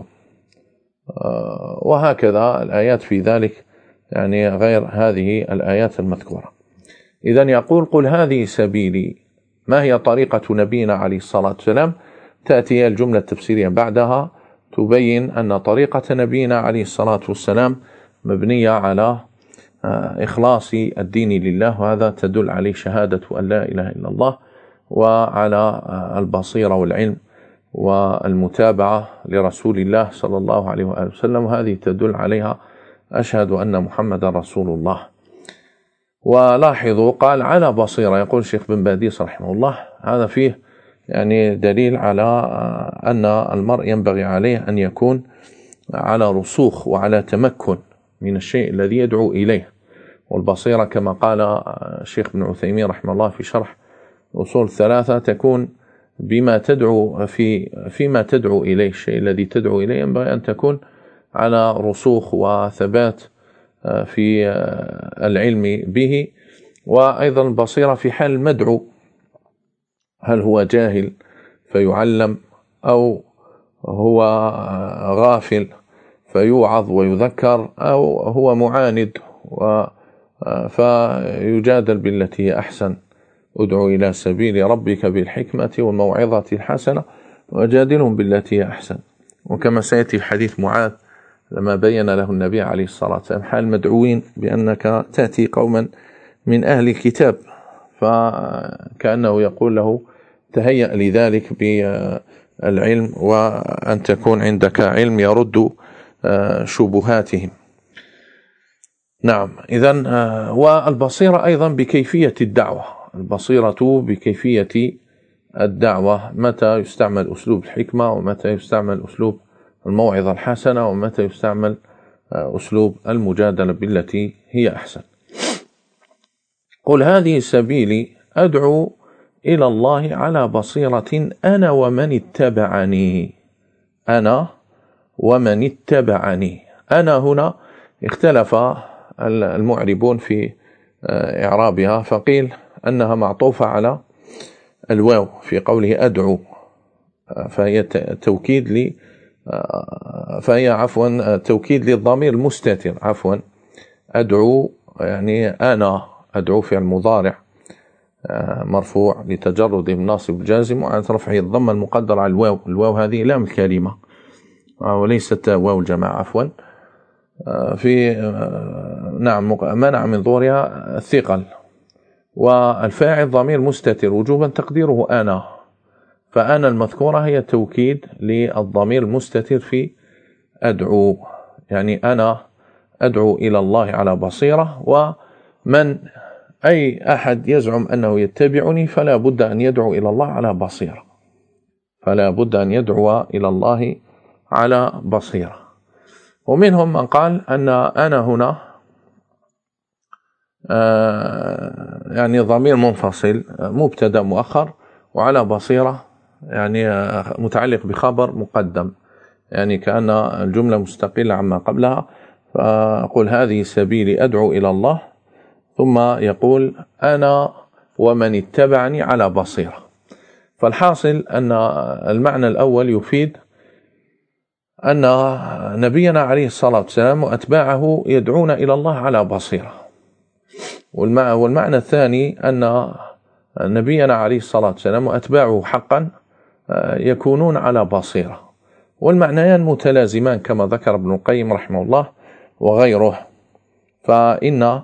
وهكذا الآيات في ذلك، يعني غير هذه الآيات المذكورة. إذن يقول: قل هذه سبيلي. ما هي طريقة نبينا عليه الصلاة والسلام؟ تأتي الجملة التفسيرية بعدها تبين أن طريقة نبينا عليه الصلاة والسلام مبنية على إخلاص الدين لله، وهذا تدل عليه شهادة أن لا إله إلا الله، وعلى البصيرة والعلم والمتابعة لرسول الله صلى الله عليه وآله وسلم، وهذه تدل عليها أشهد أن محمد رسول الله. ولاحظوا قال على بصيرة، يقول الشيخ بن باديس رحمه الله: هذا فيه يعني دليل على أن المرء ينبغي عليه أن يكون على رسوخ وعلى تمكن من الشيء الذي يدعو إليه. والبصيرة كما قال الشيخ بن عثيمين رحمه الله في شرح أصول الثلاثة تكون بما تدعو في فيما تدعو إليه. الشيء الذي تدعو إليه ينبغي أن تكون على رسوخ وثبات في العلم به، وأيضا البصيرة في حال المدعو، هل هو جاهل فيعلم أو هو غافل فيوعظ ويذكر، أو هو معاند فيجادل بالتي هي أحسن. ادعو إلى سبيل ربك بالحكمة والموعظة الحسنة وجادلهم بالتي هي أحسن. وكما سيأتي في حديث معاذ لما بين له النبي عليه الصلاة والسلام حال المدعوين بأنك تأتي قوما من أهل الكتاب، فكأنه يقول له تهيأ لذلك بالعلم وأن تكون عندك علم يرد شبهاتهم. نعم، إذن والبصيرة أيضا بكيفية الدعوة، البصيرة بكيفية الدعوة، متى يستعمل أسلوب الحكمة ومتى يستعمل أسلوب الموعظة الحسنة ومتى يستعمل أسلوب المجادلة بالتي هي أحسن. قل هذه سبيلي أدعو إلى الله على بصيرة أنا ومن اتبعني. أنا ومن اتبعني. أنا هنا اختلف المعربون في إعرابها، فقيل أنها معطوفة على الواو في قوله أدعو، فهي توكيد لي فهي عفوا توكيد للضمير المستتر. عفوا أدعو يعني أنا، أدعو فعل مضارع مرفوع لتجرد من ناصب الجازم، وعلى رفعه الضمة المقدرة على الواو. الواو هذه لام الكلمة وليست واو الجماعة، عفوا في نعم منع من ظهورها الثقل. والفاعل ضمير مستتر وجوبا تقديره أنا، فأنا المذكورة هي توكيد للضمير المستتر في أدعو، يعني أنا أدعو إلى الله على بصيرة. ومن أي أحد يزعم أنه يتبعني فلا بد أن يدعو إلى الله على بصيرة، فلا بد أن يدعو إلى الله على بصيرة. ومنهم من قال أن أنا هنا آه يعني ضمير منفصل مبتدأ مؤخر، وعلى بصيرة يعني آه متعلق بخبر مقدم، يعني كأن الجملة مستقلة عما قبلها. فأقول هذه سبيلي أدعو إلى الله، ثم يقول أنا ومن اتبعني على بصيرة. فالحاصل أن المعنى الأول يفيد أن نبينا عليه الصلاة والسلام وأتباعه يدعون إلى الله على بصيرة. والمعنى الثاني أن نبينا عليه الصلاة والسلام وأتباعه حقا يكونون على بصيرة. والمعنيان متلازمان كما ذكر ابن القيم رحمه الله وغيره. فإن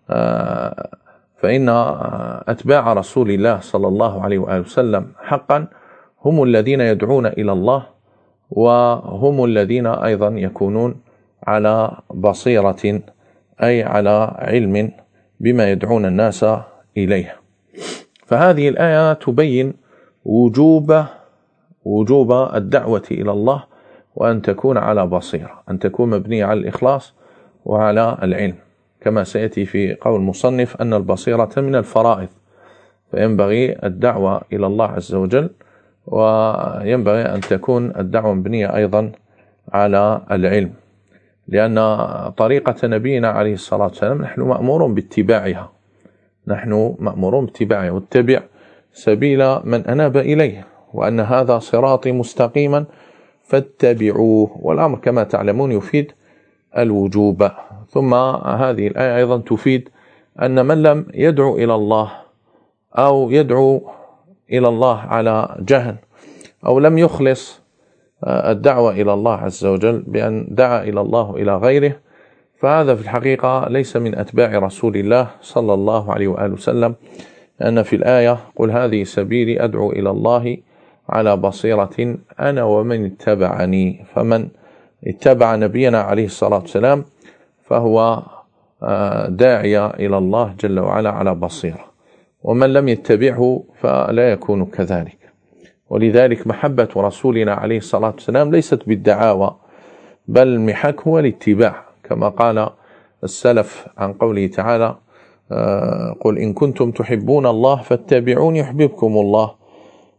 فإن أتباع رسول الله صلى الله عليه وآله وسلم حقا هم الذين يدعون إلى الله، وهم الذين أيضا يكونون على بصيرة، أي على علم بما يدعون الناس إليه. فهذه الآية تبين وجوب وجوب الدعوة إلى الله، وأن تكون على بصيرة، أن تكون مبنية على الإخلاص وعلى العلم، كما سيأتي في قول المصنف أن البصيرة من الفرائض، فينبغي الدعوة إلى الله عز وجل، وينبغي أن تكون الدعوة مبنية أيضا على العلم، لأن طريقة نبينا عليه الصلاة والسلام نحن مأمورون باتباعها، نحن مأمورون باتباعها، واتبع سبيل من أناب إليه، وأن هذا صراطي مستقيما فاتبعوه. والأمر كما تعلمون يفيد الوجوب. ثم هذه الآية أيضا تفيد أن من لم يدعو إلى الله أو يدعو إلى الله على جهل أو لم يخلص الدعوة إلى الله عز وجل بأن دعا إلى الله إلى غيره، فهذا في الحقيقة ليس من أتباع رسول الله صلى الله عليه وآله وسلم، أن في الآية قل هذه سبيلي أدعو إلى الله على بصيرة أنا ومن اتبعني. فمن اتبع نبينا عليه الصلاة والسلام فهو داعية إلى الله جل وعلا على بصيرة، ومن لم يتبعه فلا يكون كذلك. ولذلك محبة رسولنا عليه الصلاة والسلام ليست بالدعاوى، بل المحك هو الاتباع، كما قال السلف عن قوله تعالى قل إن كنتم تحبون الله فاتبعون يحببكم الله.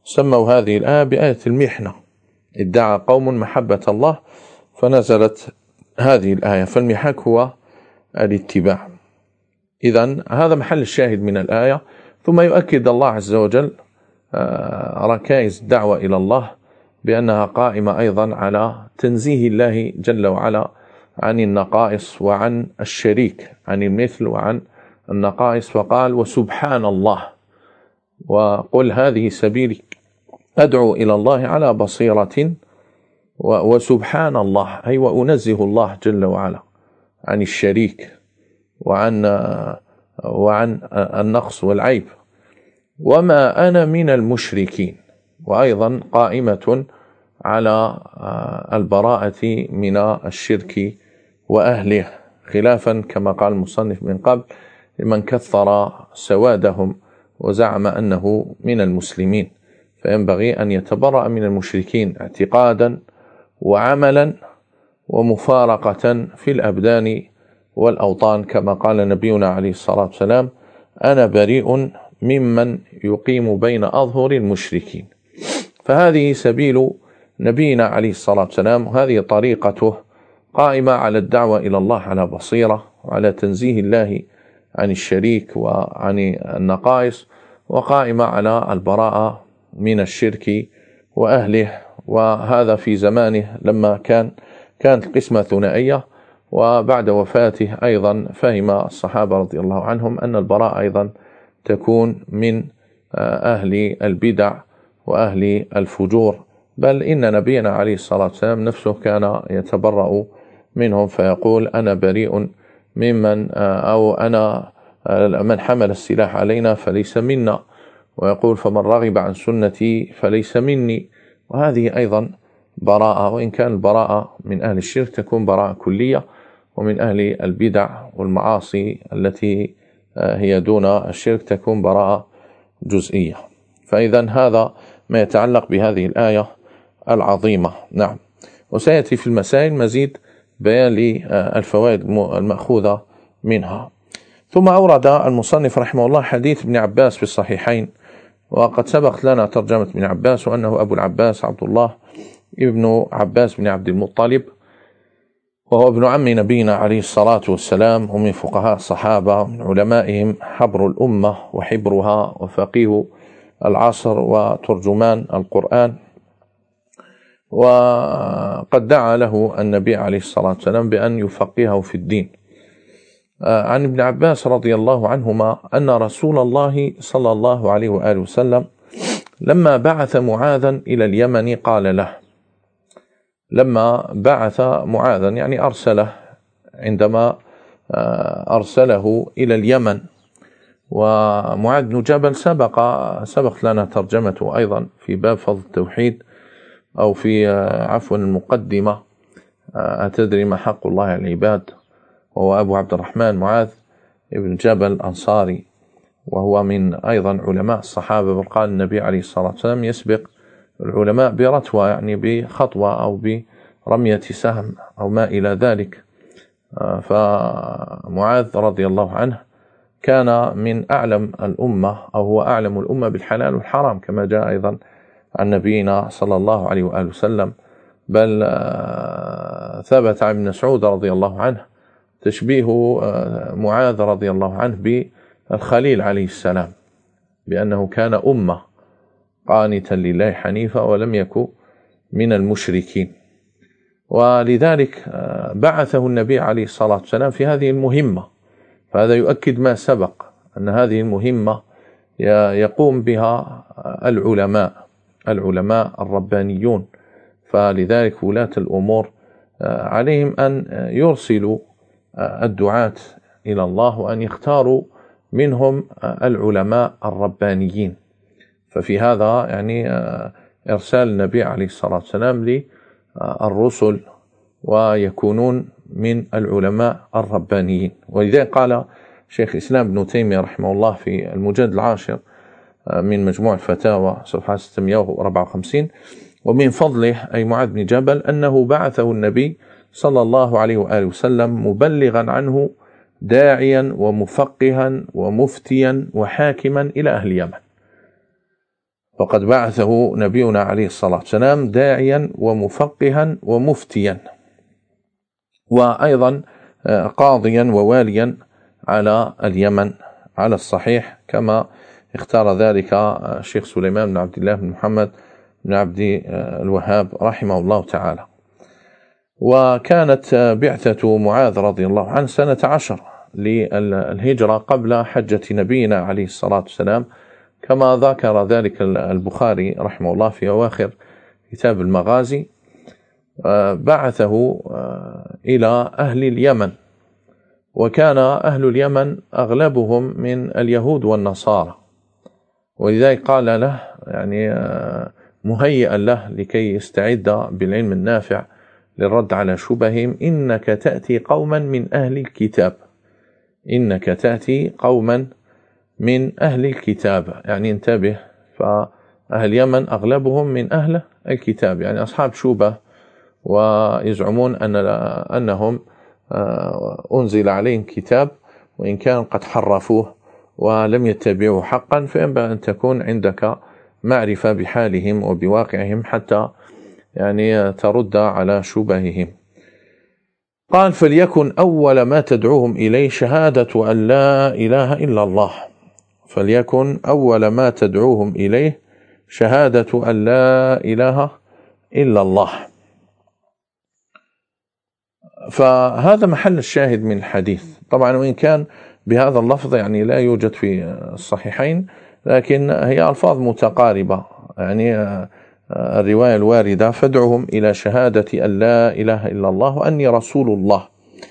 سموا هذه الآية بآية المحنة. ادعى قوم محبة الله فنزلت هذه الآية، فالمحك هو الاتباع. إذن هذا محل الشاهد من الآية. ثم يؤكد الله عز وجل ركائز الدعوة إلى الله بأنها قائمة أيضا على تنزيه الله جل وعلا عن النقائص وعن الشريك، عن المثل وعن النقائص، فقال وسبحان الله، وقل هذه سبيلي أدعو إلى الله على بصيرة وسبحان الله، أي وأنزه الله جل وعلا عن الشريك وعن وعن النقص والعيب، وما أنا من المشركين، وأيضا قائمة على البراءة من الشرك وأهله، خلافا كما قال المصنف من قبل لمن كثر سوادهم وزعم أنه من المسلمين، فينبغي أن يتبرأ من المشركين اعتقادا وعملا ومفارقة في الأبدان والأوطان، كما قال نبينا عليه الصلاة والسلام أنا بريء ممن يقيم بين أظهر المشركين. فهذه سبيل نبينا عليه الصلاة والسلام، وهذه طريقته قائمة على الدعوة إلى الله على بصيرة، وعلى تنزيه الله عن الشريك وعن النقائص، وقائمة على البراءة من الشرك وأهله. وهذا في زمانه لما كان كانت القسمة ثنائية، وبعد وفاته أيضا فهم الصحابة رضي الله عنهم أن البراءة أيضا تكون من أهل البدع وأهل الفجور، بل إن نبينا عليه الصلاة والسلام نفسه كان يتبرأ منهم فيقول أنا بريء ممن أو أنا من حمل السلاح علينا فليس منا، ويقول فمن رغب عن سنتي فليس مني. وهذه أيضا براءة، وإن كان البراءة من أهل الشرك تكون براءة كلية، ومن أهل البدع والمعاصي التي هي دون الشرك تكون براءة جزئية. فإذا هذا ما يتعلق بهذه الآية العظيمة. نعم، وسيأتي في المسائل مزيد بيان للفوائد المأخوذة منها. ثم أورد المصنف رحمه الله حديث ابن عباس في الصحيحين، وقد سبقت لنا ترجمة ابن عباس، وأنه أبو العباس عبد الله ابن عباس بن عبد المطلب، وهو ابن عم نبينا عليه الصلاة والسلام، ومن فقهاء الصحابة ومن علمائهم، حبر الأمة وحبرها وفقيه العصر وترجمان القرآن. وقد دعا له النبي عليه الصلاة والسلام بأن يفقهه في الدين. عن ابن عباس رضي الله عنهما أن رسول الله صلى الله عليه وآله وسلم لما بعث معاذا إلى اليمن قال له، لما بعث معاذا يعني أرسله، عندما أرسله إلى اليمن، ومعاذ بن جبل سبق سبق لنا ترجمته أيضا في باب فضل التوحيد، أو في عفوا المقدمة أتدري ما حق الله على العباد، وهو أبو عبد الرحمن معاذ بن جبل الأنصاري، وهو من أيضا علماء الصحابة، بل قال النبي عليه الصلاة والسلام يسبق العلماء برتوة، يعني بخطوة أو برمية سهم أو ما إلى ذلك. فمعاذ رضي الله عنه كان من أعلم الأمة، أو هو أعلم الأمة بالحلال والحرام، كما جاء أيضا عن نبينا صلى الله عليه وآله وسلم. بل ثبت عن ابن مسعود رضي الله عنه تشبيه معاذ رضي الله عنه بالخليل عليه السلام، بأنه كان أمة قانتا لله حنيفا ولم يكن من المشركين. ولذلك بعثه النبي عليه الصلاة والسلام في هذه المهمة. فهذا يؤكد ما سبق، أن هذه المهمة يقوم بها العلماء العلماء الربانيون. فلذلك ولاة الأمور عليهم أن يرسلوا الدعاة إلى الله، وأن يختاروا منهم العلماء الربانيين. ففي هذا يعني إرسال النبي عليه الصلاة والسلام للرسل، ويكونون من العلماء الربانيين. ولذلك قال شيخ الإسلام ابن تيمية رحمه الله في المجلد العاشر من مجموع الفتاوى صفحة ستمائة وأربعة وخمسين: ومن فضله أي معاذ بن جبل أنه بعثه النبي صلى الله عليه وآله وسلم مبلغا عنه داعيا ومفقها ومفتيا وحاكما إلى أهل اليمن. فقد بعثه نبينا عليه الصلاة والسلام داعيا ومفقها ومفتيا، وأيضا قاضيا وواليا على اليمن على الصحيح، كما اختار ذلك الشيخ سليمان بن عبد الله بن محمد بن عبد الوهاب رحمه الله تعالى. وكانت بعثة معاذ رضي الله عنه سنة عشر للهجرة قبل حجة نبينا عليه الصلاة والسلام، كما ذكر ذلك البخاري رحمه الله في أواخر كتاب المغازي. بعثه إلى أهل اليمن، وكان أهل اليمن أغلبهم من اليهود والنصارى، ولذلك قال له يعني مهيئا له لكي يستعد بالعلم النافع للرد على شبههم: إنك تأتي قوما من أهل الكتاب، إنك تأتي قوما من أهل الكتاب، يعني انتبه، فأهل اليمن أغلبهم من أهل الكتاب، يعني أصحاب شبه، ويزعمون أن أنهم أنزل عليهم كتاب، وإن كان قد حرفوه ولم يتبعوه حقا، فينبغي أن تكون عندك معرفة بحالهم وبواقعهم حتى يعني ترد على شبههم. قال: فليكن أول ما تدعوهم إليه شهادة أن لا إله إلا الله، فليكن أول ما تدعوهم إليه شهادة أن لا إله إلا الله. فهذا محل الشاهد من الحديث. طبعا وإن كان بهذا اللفظ يعني لا يوجد في الصحيحين، لكن هي ألفاظ متقاربة، يعني الرواية الواردة: فادعهم إلى شهادة أن لا إله إلا الله وأني رسول الله.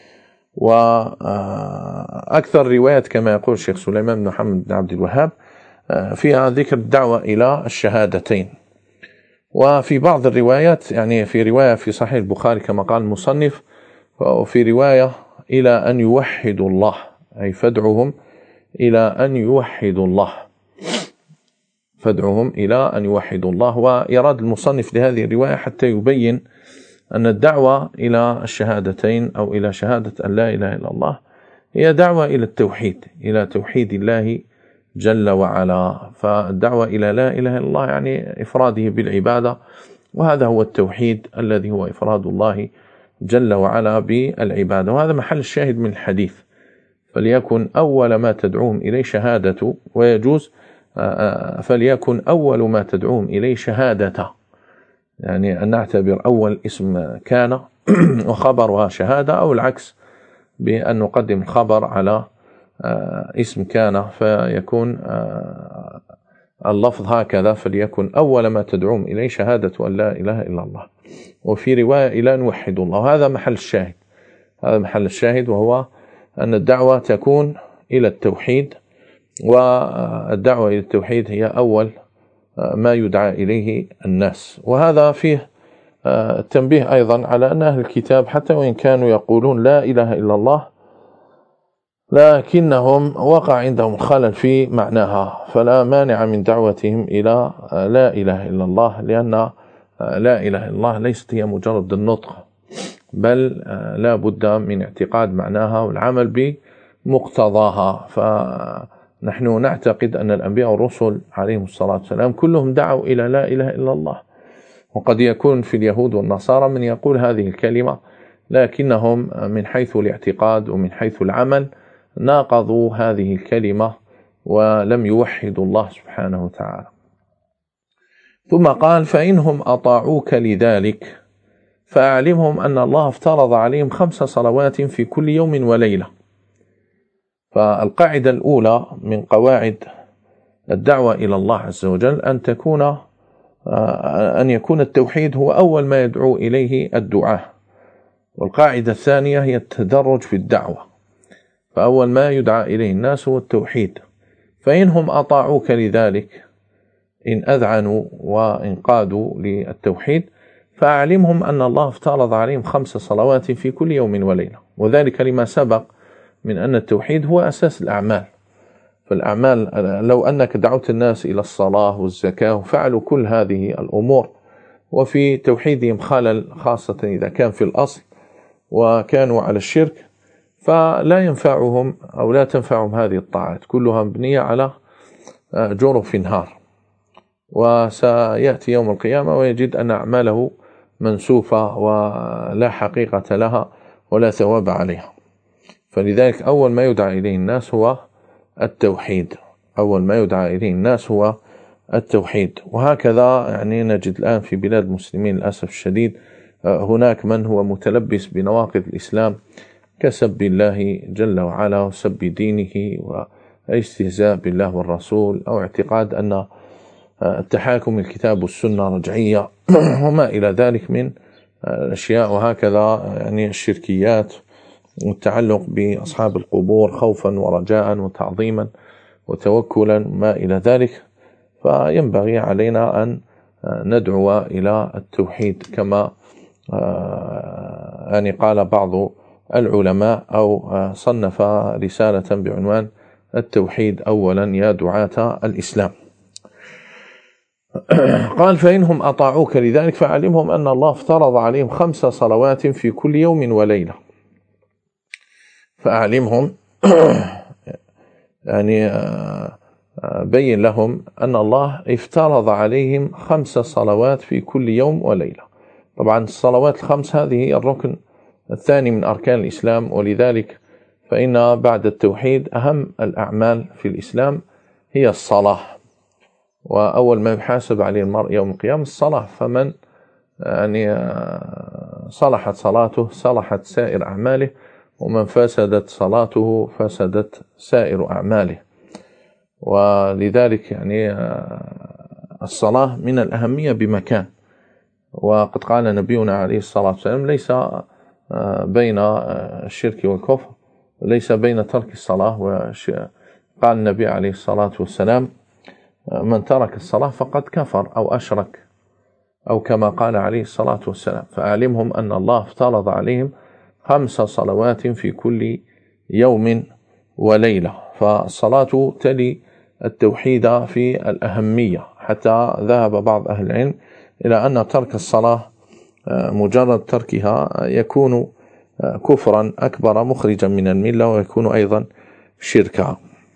وأكثر روايات كما يقول الشيخ سليمان بن محمد بن عبد الوهاب فيها ذكر الدعوة إلى الشهادتين. وفي بعض الروايات، يعني في رواية في صحيح البخاري كما قال المصنف، وفي رواية إلى أن يوحدوا الله، أي فادعهم إلى أن يوحدوا الله، فادعهم إلى أن يوحدوا الله. ويراد المصنف لهذه الرواية حتى يبين أن الدعوة إلى الشهادتين أو إلى شهادة أن لا إله إلا الله هي دعوة إلى التوحيد، إلى توحيد الله جل وعلا. فالدعوة إلى لا إله إلا الله يعني إفراده بالعبادة، وهذا هو التوحيد الذي هو إفراد الله جل وعلا بالعبادة، وهذا محل الشاهد من الحديث: فليكن أول ما تدعوهم إليه شهادة. ويجوز فليكن أول ما تدعوهم إليه شهادة، يعني أن نعتبر أول اسم كان وخبرها شهادة، أو العكس بأن نقدم الخبر على اسم كان، فيكون اللفظ هكذا: فليكن أول ما تدعوهم إليه شهادة أن لا إله إلا الله. وفي رواية إلى أن يوحدوا الله. هذا محل الشاهد، هذا محل الشاهد، وهو أن الدعوة تكون إلى التوحيد، والدعوة إلى التوحيد هي أول ما يدعى إليه الناس. وهذا فيه التنبيه أيضا على أن أهل الكتاب حتى وإن كانوا يقولون لا إله إلا الله، لكنهم وقع عندهم خلل في معناها، فلا مانع من دعوتهم إلى لا إله إلا الله، لأن لا إله إلا الله ليست هي مجرد النطق، بل لا بد من اعتقاد معناها والعمل بمقتضاها. فنحن نعتقد أن الأنبياء والرسل عليهم الصلاة والسلام كلهم دعوا إلى لا إله إلا الله، وقد يكون في اليهود والنصارى من يقول هذه الكلمة، لكنهم من حيث الاعتقاد ومن حيث العمل ناقضوا هذه الكلمة ولم يوحدوا الله سبحانه وتعالى. ثم قال: فإنهم أطاعوك لذلك فأعلمهم أن الله افترض عليهم خمس صلوات في كل يوم وليلة. فالقاعدة الأولى من قواعد الدعوة إلى الله عز وجل أن تكون أن يكون التوحيد هو أول ما يدعو إليه الدعاء، والقاعدة الثانية هي التدرج في الدعوة، فأول ما يدعى إليه الناس هو التوحيد. فإنهم أطاعوك لذلك، إن أذعنوا وانقادوا للتوحيد، فأعلمهم أن الله افترض عليهم خمس صلوات في كل يوم وليلة، وذلك لما سبق من أن التوحيد هو أساس الأعمال. فالأعمال لو أنك دعوت الناس إلى الصلاة والزكاة وفعلوا كل هذه الأمور وفي توحيدهم خلل، خاصة إذا كان في الأصل وكانوا على الشرك، فلا ينفعهم أو لا تنفعهم هذه الطاعات، كلها مبنية على جرف نهار. وسيأتي يوم القيامة ويجد أن أعماله منسوفة ولا حقيقة لها ولا ثواب عليها. فلذلك أول ما يدعى إليه الناس هو التوحيد، أول ما يدعى إليه الناس هو التوحيد. وهكذا يعني نجد الآن في بلاد المسلمين للأسف الشديد هناك من هو متلبس بنواقض الإسلام كسب الله جل وعلا وسب دينه والاستهزاء بالله والرسول، أو اعتقاد أن التحاكم الكتاب والسنة رجعية وما إلى ذلك من الأشياء. وهكذا يعني الشركيات والتعلق بأصحاب القبور خوفا ورجاء وتعظيما وتوكلا ما إلى ذلك. فينبغي علينا أن ندعو إلى التوحيد كما يعني قال بعض العلماء أو صنف رسالة بعنوان التوحيد أولا يا دعاة الإسلام. قال فإنهم أطاعوك لذلك فعلمهم أن الله افترض عليهم خمس صلوات في كل يوم وليلة. فأعلمهم يعني بين لهم أن الله افترض عليهم خمس صلوات في كل يوم وليلة. طبعا الصلوات الخمس هذه الركن الثاني من أركان الإسلام، ولذلك فإن بعد التوحيد أهم الأعمال في الإسلام هي الصلاة، وأول ما يحاسب عليه المرء يوم القيامة الصلاة. فمن يعني صلحت صلاته صلحت سائر أعماله، ومن فسدت صلاته فسدت سائر أعماله. ولذلك يعني الصلاة من الأهمية بمكان. وقد قال نبينا عليه الصلاة والسلام ليس بين الشرك والكفر ليس بين ترك الصلاة وقال النبي عليه الصلاة والسلام من ترك الصلاة فقد كفر أو أشرك، أو كما قال عليه الصلاة والسلام. فأعلمهم أن الله افترض عليهم خمس صلوات في كل يوم وليلة. فالصلاة تلي التوحيد في الأهمية، حتى ذهب بعض أهل العلم إلى أن ترك الصلاة مجرد تركها يكون كفرا أكبر مخرجا من الملة، ويكون أيضا شركا.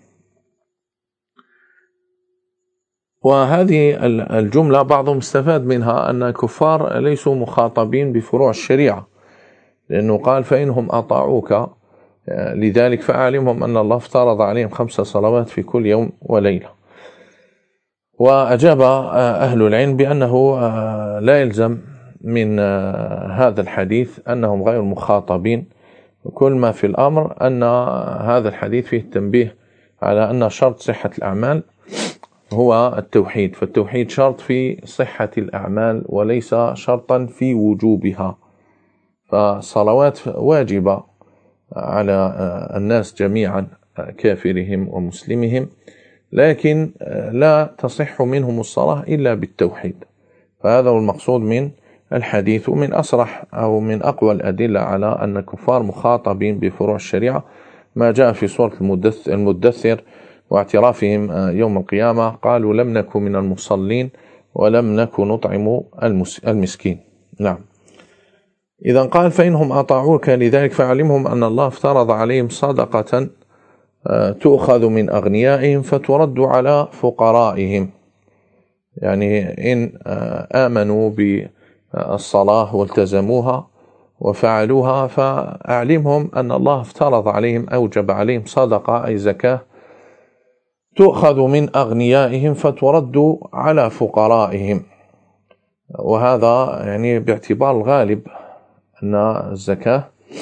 وهذه الجملة بعضهم استفاد منها أن الكفار ليسوا مخاطبين بفروع الشريعة، لأنه قال فإنهم أطاعوك لذلك فأعلمهم أن الله افترض عليهم خمس صلوات في كل يوم وليلة. وأجاب أهل العلم بأنه لا يلزم من هذا الحديث أنهم غير مخاطبين، وكل ما في الأمر أن هذا الحديث فيه التنبيه على أن شرط صحة الأعمال هو التوحيد. فالتوحيد شرط في صحة الأعمال وليس شرطا في وجوبها. فالصلوات واجبة على الناس جميعا كافرهم ومسلمهم، لكن لا تصح منهم الصلاة إلا بالتوحيد. فهذا هو المقصود من الحديث. ومن أصرح أو من أقوى الأدلة على أن الكفار مخاطبين بفروع الشريعة ما جاء في سورة المدثر واعترافهم يوم القيامة قالوا لم نكن من المصلين ولم نكن نطعم المسكين. نعم. إذا قال فإنهم أطاعوك لذلك فعلمهم أن الله افترض عليهم صدقة تؤخذ من أغنيائهم فترد على فقرائهم. يعني إن آمنوا بالصلاة والتزموها وفعلوها فأعلمهم أن الله افترض عليهم أوجب عليهم صدقة أي زكاة تؤخذ من أغنيائهم فترد على فقرائهم. وهذا يعني باعتبار الغالب أن الزكاة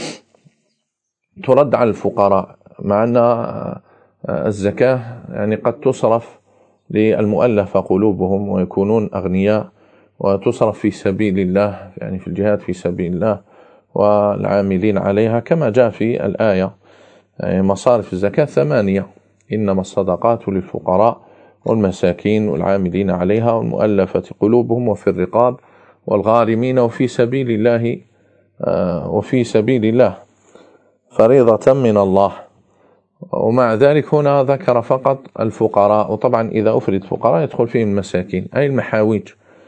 ترد على الفقراء، مع أن الزكاة يعني قد تصرف للمؤلفة قلوبهم ويكونون أغنياء، وتصرف في سبيل الله يعني في الجهاد في سبيل الله والعاملين عليها، كما جاء في الآية يعني مصارف الزكاة ثمانية: إنما الصدقات للفقراء والمساكين والعاملين عليها والمؤلفة قلوبهم وفي الرقاب والغارمين وفي سبيل الله وفي سبيل الله فريضة من الله. ومع ذلك هنا ذكر فقط الفقراء، وطبعا إذا أفرد فقراء يدخل فيهم المساكين أي المحاويج.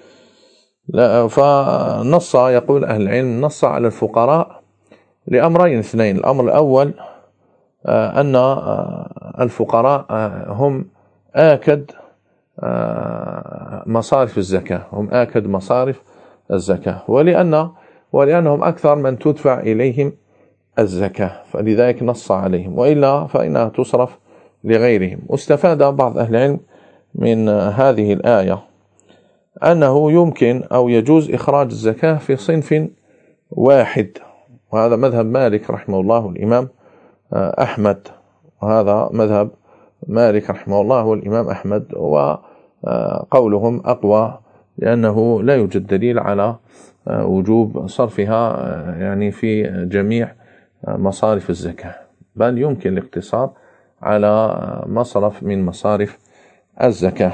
فنص يقول أهل العلم نص على الفقراء لأمرين اثنين: الأمر الأول أن الفقراء هم آكد مصارف الزكاة، هم آكد مصارف الزكاة، ولأن ولأنهم أكثر من تدفع إليهم الزكاة، فلذلك نص عليهم، وإلا فإنها تصرف لغيرهم. واستفاد بعض أهل العلم من هذه الآية أنه يمكن أو يجوز إخراج الزكاة في صنف واحد، وهذا مذهب مالك رحمه الله والإمام أحمد، وهذا مذهب مالك رحمه الله والإمام أحمد، وقولهم أقوى لأنه لا يوجد دليل على وجوب صرفها يعني في جميع مصارف الزكاة، بل يمكن الاقتصار على مصرف من مصارف الزكاة.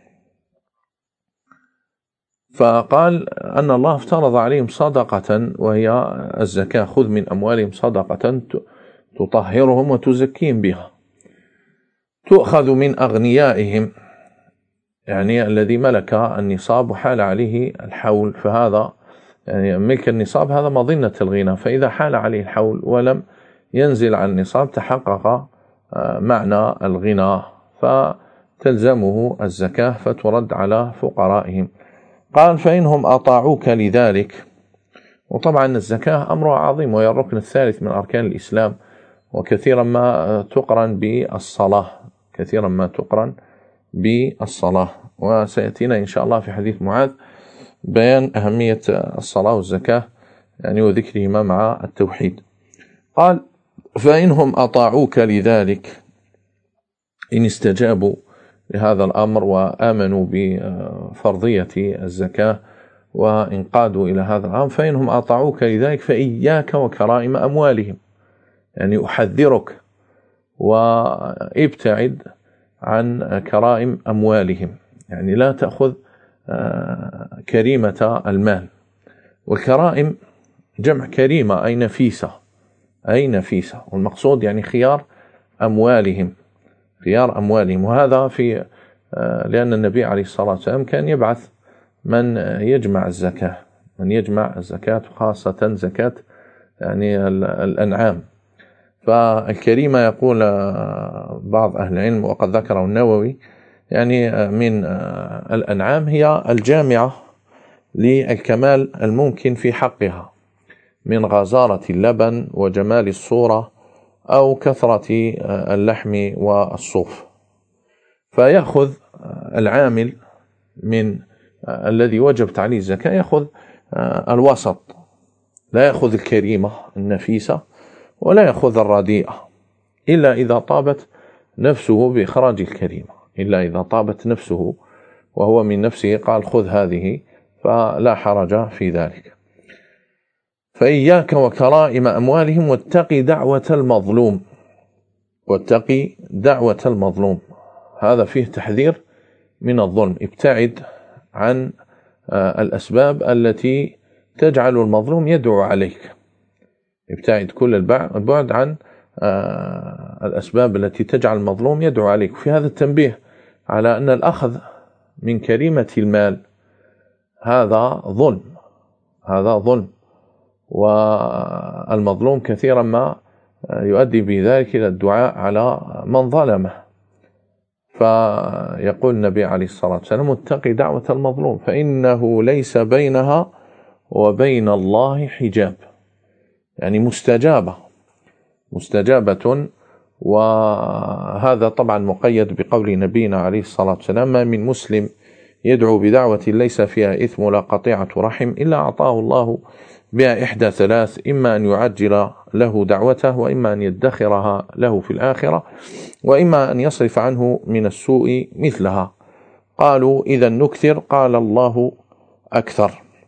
فقال أن الله افترض عليهم صدقة وهي الزكاة، خذ من أموالهم صدقة تطهرهم وتزكيهم بها، تؤخذ من أغنيائهم، يعني الذي ملك النصاب وحال عليه الحول، فهذا يعني ملك النصاب هذا مظنة الغنى، فإذا حال عليه الحول ولم ينزل عن النصاب تحقق معنى الغنى، فتلزمه الزكاة فترد على فقرائهم. قال فإنهم أطاعوك لذلك، وطبعا الزكاة أمر عظيم وهي الركن الثالث من أركان الإسلام، وكثيرا ما تقرن بالصلاة، كثيرا ما تقرن بالصلاة، وسيأتينا إن شاء الله في حديث معاذ بيان أهمية الصلاة والزكاة يعني وذكرهما مع التوحيد. قال فإنهم أطاعوك لذلك، إن استجابوا لهذا الأمر وآمنوا بفرضية الزكاة وانقادوا إلى هذا الأمر، فإنهم أطاعوك لذلك فإياك وكرائم أموالهم، يعني أحذرك وابتعد عن كرائم أموالهم، يعني لا تأخذ كريمة المال. والكرائم جمع كريمة أي نفيسة، أي نفيسة، والمقصود يعني خيار أموالهم، خيار أموالهم. وهذا في لأن النبي عليه الصلاة والسلام كان يبعث من يجمع الزكاة، من يجمع الزكاة خاصة زكاة يعني الأنعام. فالكريمة يقول بعض أهل العلم وقد ذكره النووي يعني من الأنعام هي الجامعة للكمال الممكن في حقها من غزارة اللبن وجمال الصورة أو كثرة اللحم والصوف، فيأخذ العامل من الذي وجبت عليه الزكاة يأخذ الوسط، لا يأخذ الكريمة النفيسة ولا يأخذ الرديئة، إلا إذا طابت نفسه بإخراج الكريمة، إلا إذا طابت نفسه وهو من نفسه قال خذ هذه، فلا حرج في ذلك. فإياك وكرائم أموالهم واتقي دعوة المظلوم، واتقي دعوة المظلوم، هذا فيه تحذير من الظلم، ابتعد عن الأسباب التي تجعل المظلوم يدعو عليك، ابتعد كل البعد عن الأسباب التي تجعل المظلوم يدعو عليك. في هذا التنبيه على أن الأخذ من كريمة المال هذا ظلم، هذا ظلم، والمظلوم كثيرا ما يؤدي بذلك إلى الدعاء على من ظلمه. فيقول النبي عليه الصلاة والسلام اتقي دعوة المظلوم فإنه ليس بينها وبين الله حجاب، يعني مستجابة، مستجابة. وهذا طبعا مقيد بقول نبينا عليه الصلاة والسلام ما من مسلم يدعو بدعوة ليس فيها إثم ولا قطيعة رحم إلا أعطاه الله بها إحدى ثلاث، إما أن يعجل له دعوته، وإما أن يدخرها له في الآخرة، وإما أن يصرف عنه من السوء مثلها. قالوا إذا نكثر، قال الله أكثر.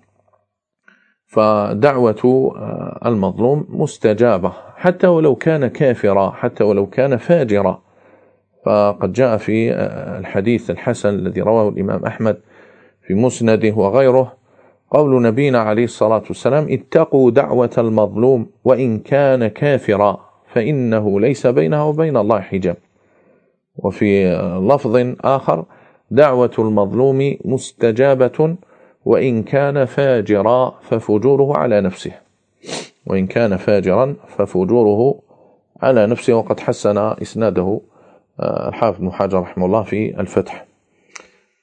فدعوة المظلوم مستجابة حتى ولو كان كافرا، حتى ولو كان فاجرا. فقد جاء في الحديث الحسن الذي رواه الإمام أحمد في مسنده وغيره قول نبينا عليه الصلاة والسلام اتقوا دعوة المظلوم وإن كان كافرا فإنه ليس بينها وبين الله حجاب. وفي لفظ آخر دعوة المظلوم مستجابة وإن كان فاجرا ففجوره على نفسه، وإن كان فاجرا ففجوره على نفسه. وقد حسن إسناده الحافظ بن حجر رحمه الله في الفتح.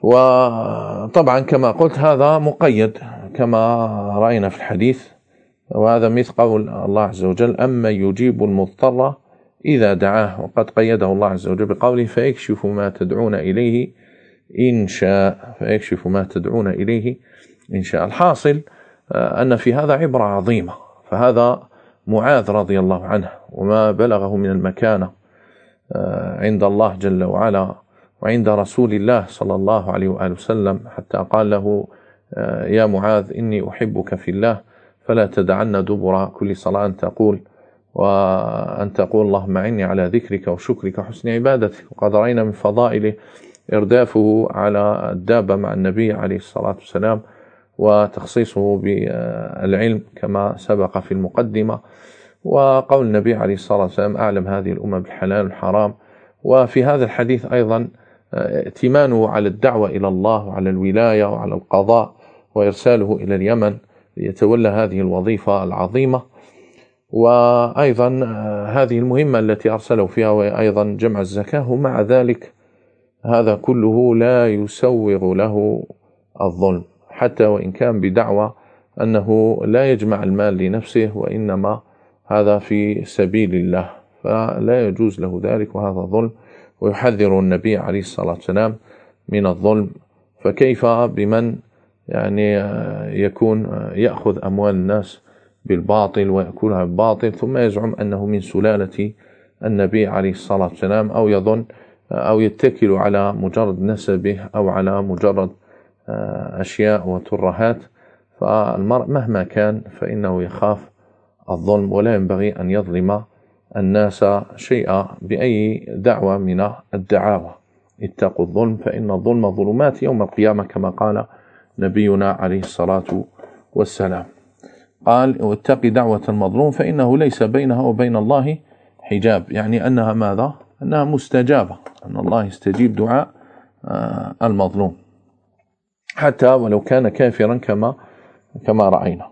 وطبعا كما قلت هذا مقيد كما رأينا في الحديث، وهذا مثل قول الله عز وجل: أما يجيب المضطر إذا دعاه، وقد قيده الله عز وجل بقوله: فيكشف ما تدعون إليه إن شاء. فيكشف ما تدعون إليه إن شاء. الحاصل أن في هذا عبرة عظيمة. فهذا معاذ رضي الله عنه وما بلغه من المكانة عند الله جل وعلا وعند رسول الله صلى الله عليه وآله وسلم، حتى قال له: يا معاذ إني أحبك في الله فلا تدعن دبر كل صلاة أن تقول وأن تقول اللهم أعني على ذكرك وشكرك وحسن عبادتك. وقد رأينا من فضائله إردافه على الدابة مع النبي عليه الصلاة والسلام، وتخصيصه بالعلم كما سبق في المقدمة، وقول النبي عليه الصلاة والسلام: أعلم هذه الأمة بالحلال والحرام. وفي هذا الحديث أيضا ائتمانه على الدعوة إلى الله وعلى الولاية وعلى القضاء، وإرساله إلى اليمن ليتولى هذه الوظيفة العظيمة، وأيضا هذه المهمة التي أرسله فيها، وأيضا جمع الزكاة. ومع ذلك هذا كله لا يسوغ له الظلم، حتى وإن كان بدعوى أنه لا يجمع المال لنفسه وإنما هذا في سبيل الله، فلا يجوز له ذلك، وهذا ظلم. ويحذر النبي عليه الصلاة والسلام من الظلم. فكيف بمن يعني يكون يأخذ أموال الناس بالباطل ويأكلها بالباطل، ثم يزعم أنه من سلالة النبي عليه الصلاة والسلام، أو يظن أو يتكل على مجرد نسبه أو على مجرد أشياء وترهات. فالمرء مهما كان فإنه يخاف الظلم، ولا ينبغي أن يظلم الناس شيئا بأي دعوة من الدعاوى. اتقوا الظلم فإن الظلم ظلمات يوم القيامة، كما قال نبينا عليه الصلاة والسلام. قال: واتق دعوة المظلوم فإنه ليس بينها وبين الله حجاب، يعني أنها ماذا؟ أنها مستجابة، أن الله يستجيب دعاء المظلوم حتى ولو كان كافرا كما كما رأينا.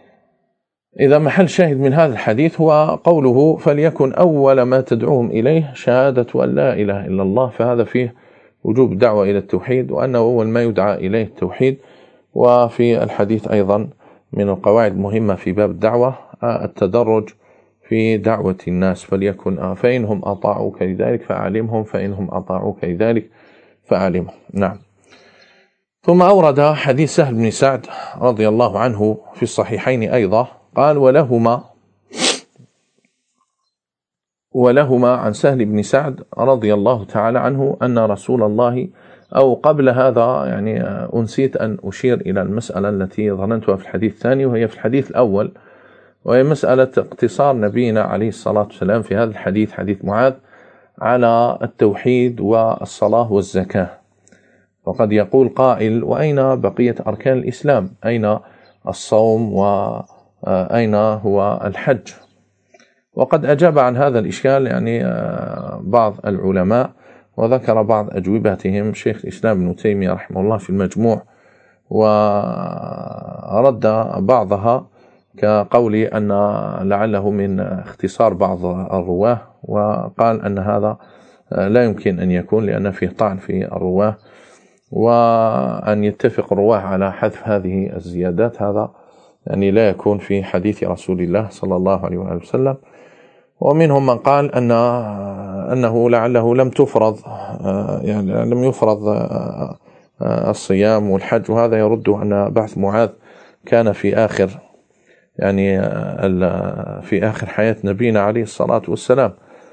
إذا محل شاهد من هذا الحديث هو قوله: فليكن أول ما تدعوهم إليه شهادة أن لا إله إلا الله. فهذا فيه وجوب الدعوة إلى التوحيد، وأنه أول ما يدعى إليه التوحيد. وفي الحديث أيضا من القواعد المهمة في باب الدعوة التدرج في دعوة الناس. فليكن فإنهم أطاعوك لذلك فأعلمهم، فإنهم أطاعوك لذلك فأعلمهم. نعم. ثم أورد حديث سهل بن سعد رضي الله عنه في الصحيحين أيضا، قال: ولهما ولهما عن سهل بن سعد رضي الله تعالى عنه أن رسول الله، أو قبل هذا يعني أنسيت أن أشير إلى المسألة التي ظننتها في الحديث الثاني، وهي في الحديث الأول، وهي مسألة اقتصار نبينا عليه الصلاة والسلام في هذا الحديث، حديث معاذ، على التوحيد والصلاة والزكاة. وقد يقول قائل: وأين بقية أركان الإسلام؟ أين الصوم وأين هو الحج؟ وقد أجاب عن هذا الإشكال يعني بعض العلماء، وذكر بعض أجوبتهم شيخ الإسلام ابن تيمية رحمه الله في المجموع، ورد بعضها كقولي أن لعله من اختصار بعض الرواه، وقال أن هذا لا يمكن أن يكون لأن فيه طعن في الرواه، وأن يتفق الرواه على حذف هذه الزيادات هذا يعني لا يكون في حديث رسول الله صلى الله عليه وآله وسلم. ومنهم من قال أن أنه لعله لم تفرض يعني لم يفرض الصيام والحج، وهذا يرد أن بعث معاذ كان في آخر يعني في آخر حياة نبينا عليه الصلاة والسلام،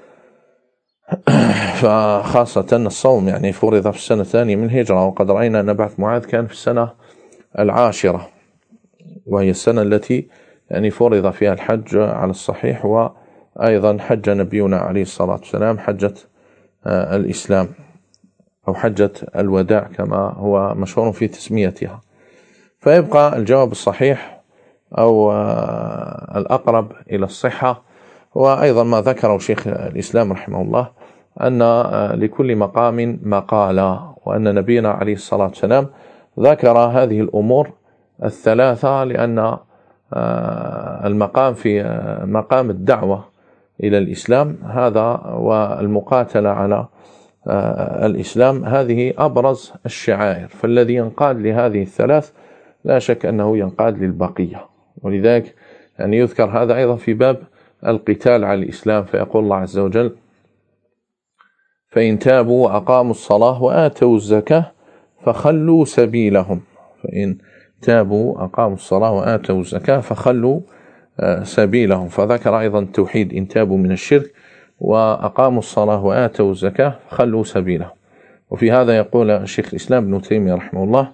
فخاصة الصوم يعني فرض في السنة الثانية من الهجرة، وقد رأينا أن بعث معاذ كان في السنة العاشرة، وهي السنة التي يعني فرض فيها الحج على الصحيح. وأيضا حج نبينا عليه الصلاة والسلام حجة الإسلام أو حجة الوداع كما هو مشهور في تسميتها. فيبقى الجواب الصحيح أو الأقرب إلى الصحة، وأيضا ما ذكره شيخ الإسلام رحمه الله أن لكل مقام مقالا، وأن نبينا عليه الصلاة والسلام ذكر هذه الأمور الثلاثة لأن المقام في مقام الدعوة إلى الإسلام هذا، والمقاتلة على الإسلام هذه أبرز الشعائر، فالذي ينقاد لهذه الثلاث لا شك أنه ينقاد للبقية. ولذلك يعني يذكر هذا أيضا في باب القتال على الإسلام، فيقول الله عز وجل: فإن تابوا وأقاموا الصلاة وآتوا الزكاة فخلوا سبيلهم. فإن تابوا وأقاموا الصلاة وآتوا الزكاة فخلوا سبيلهم. فذكر أيضا التوحيد: إن تابوا من الشرك وأقاموا الصلاة وآتوا الزكاة فخلوا سبيلهم. وفي هذا يقول الشيخ الإسلام ابن تيمية رحمه الله،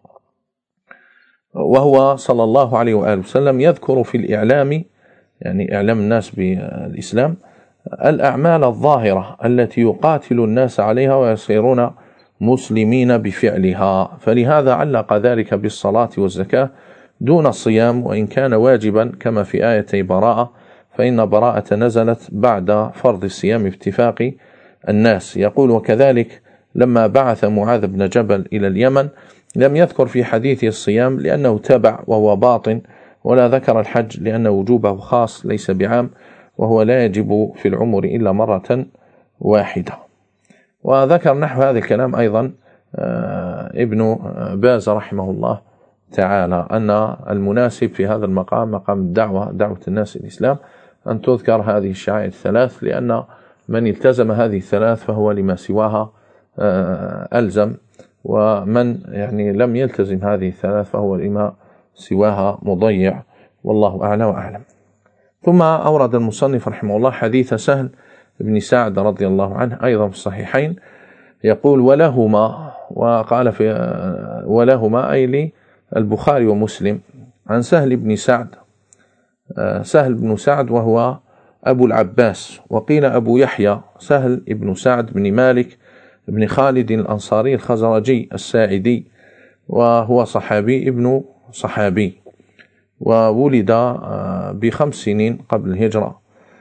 وهو صلى الله عليه وآله وسلم يذكر في الإعلام، يعني إعلام الناس بالإسلام، الأعمال الظاهرة التي يقاتل الناس عليها ويصيرون مسلمين بفعلها، فلهذا علق ذلك بالصلاة والزكاة دون الصيام، وإن كان واجبا كما في آيتي براءة، فإن براءة نزلت بعد فرض الصيام باتفاق الناس. يقول: وكذلك لما بعث معاذ بن جبل إلى اليمن لم يذكر في حديثه الصيام لأنه تبع وهو باطن، ولا ذكر الحج لأن وجوبه خاص ليس بعام، وهو لا يجب في العمر إلا مرة واحدة. وذكر نحو هذا الكلام أيضا ابن باز رحمه الله تعالى، أن المناسب في هذا المقام مقام الدعوة، دعوة الناس الإسلام، أن تذكر هذه الشعائر الثلاث، لأن من التزم هذه الثلاث فهو لما سواها ألزم، ومن يعني لم يلتزم هذه الثلاث فهو لما سواها مضيع، والله أعلى وأعلم. ثم أورد المصنف رحمه الله حديث سهل بن سعد رضي الله عنه أيضا في الصحيحين، يقول: ولهما، وقال في ولهما أي للبخاري ومسلم، عن سهل بن سعد. سهل بن سعد وهو أبو العباس، وقيل أبو يحيى، سهل بن سعد بن مالك بن خالد الأنصاري الخزرجي الساعدي، وهو صحابي ابن صحابي، وولد بخمس سنين قبل الهجرة،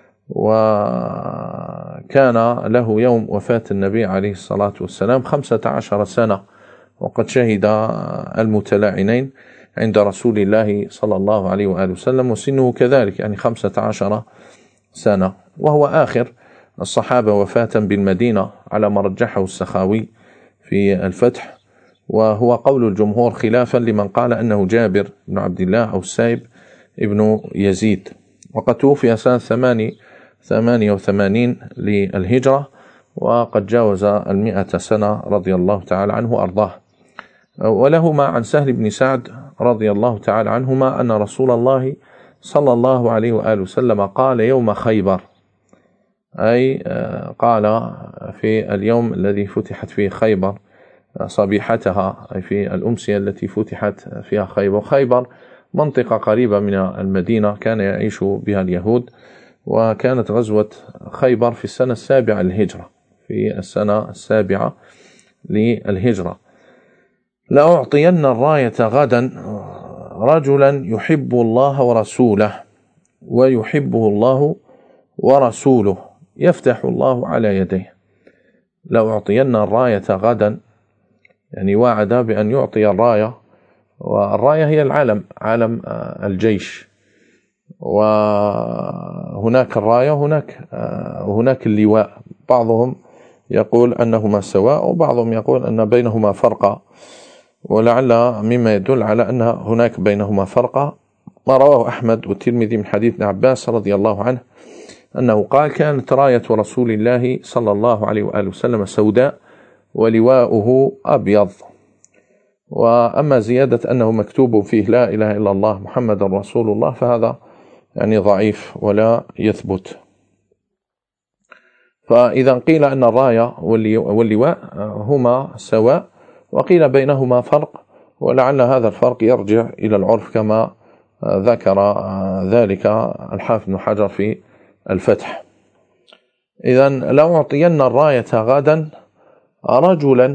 وكان له يوم وفاة النبي عليه الصلاة والسلام خمسة عشر سنة، وقد شهد المتلاعنين عند رسول الله صلى الله عليه وآله وسلم، وسنه كذلك يعني خمسة عشر سنة، وهو آخر الصحابة وفاة بالمدينة على ما رجحه السخاوي في الفتح، وهو قول الجمهور خلافا لمن قال أنه جابر بن عبد الله أو السائب ابن يزيد. وقد توفي سنة ثمانية وثمانين للهجرة، وقد جاوز المئة سنة رضي الله تعالى عنه وأرضاه. ولهما عن سهل بن سعد رضي الله تعالى عنهما أن رسول الله صلى الله عليه وآله وسلم قال يوم خيبر، أي قال في اليوم الذي فتحت فيه خيبر صبيحتها، أي في الأمسية التي فتحت فيها خيبر. خيبر منطقة قريبة من المدينة كان يعيش بها اليهود، وكانت غزوة خيبر في السنة السابعة للهجرة، في السنة السابعة للهجرة. لأعطين الراية غدا رجلا يحب الله ورسوله ويحبه الله ورسوله يفتح الله على يديه. لأعطين الراية غدا، يعني وعد بأن يعطي الراية، والراية هي العلم، علم الجيش، وهناك الراية هناك هناك اللواء، بعضهم يقول أنهما سواء، وبعضهم يقول أن بينهما فرقا، ولعل مما يدل على أن هناك بينهما فرقا ما رواه أحمد والترمذي من حديث ابن عباس رضي الله عنه أنه قال: كانت راية رسول الله صلى الله عليه وآله وسلم سوداء ولواؤه أبيض. وأما زيادة أنه مكتوب فيه لا إله إلا الله محمد رسول الله فهذا يعني ضعيف ولا يثبت. فإذا قيل أن الراية واللواء هما سواء، وقيل بينهما فرق، ولعل هذا الفرق يرجع إلى العرف كما ذكر ذلك الحافظ بن حجر في الفتح. إذن لو أعطين الراية غدا رجلا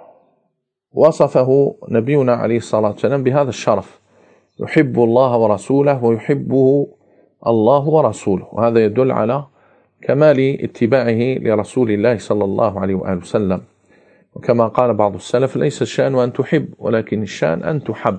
وصفه نبينا عليه الصلاة والسلام بهذا الشرف: يحب الله ورسوله ويحبه الله ورسوله، وهذا يدل على كمال اتباعه لرسول الله صلى الله عليه وآله وسلم. وكما قال بعض السلف: ليس الشأن أن تحب، ولكن الشأن أن تحب.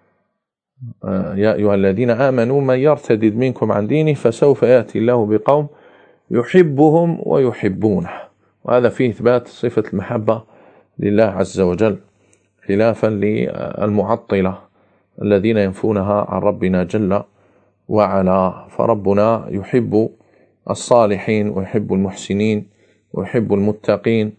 يا أيها الذين آمنوا من يرتدد منكم عن دينه فسوف يأتي الله بقوم يحبهم ويحبونه، وهذا فيه إثبات صفة المحبة لله عز وجل، خلافا للمعطلة الذين ينفونها عن ربنا جل وعلا. فربنا يحب الصالحين ويحب المحسنين ويحب المتقين،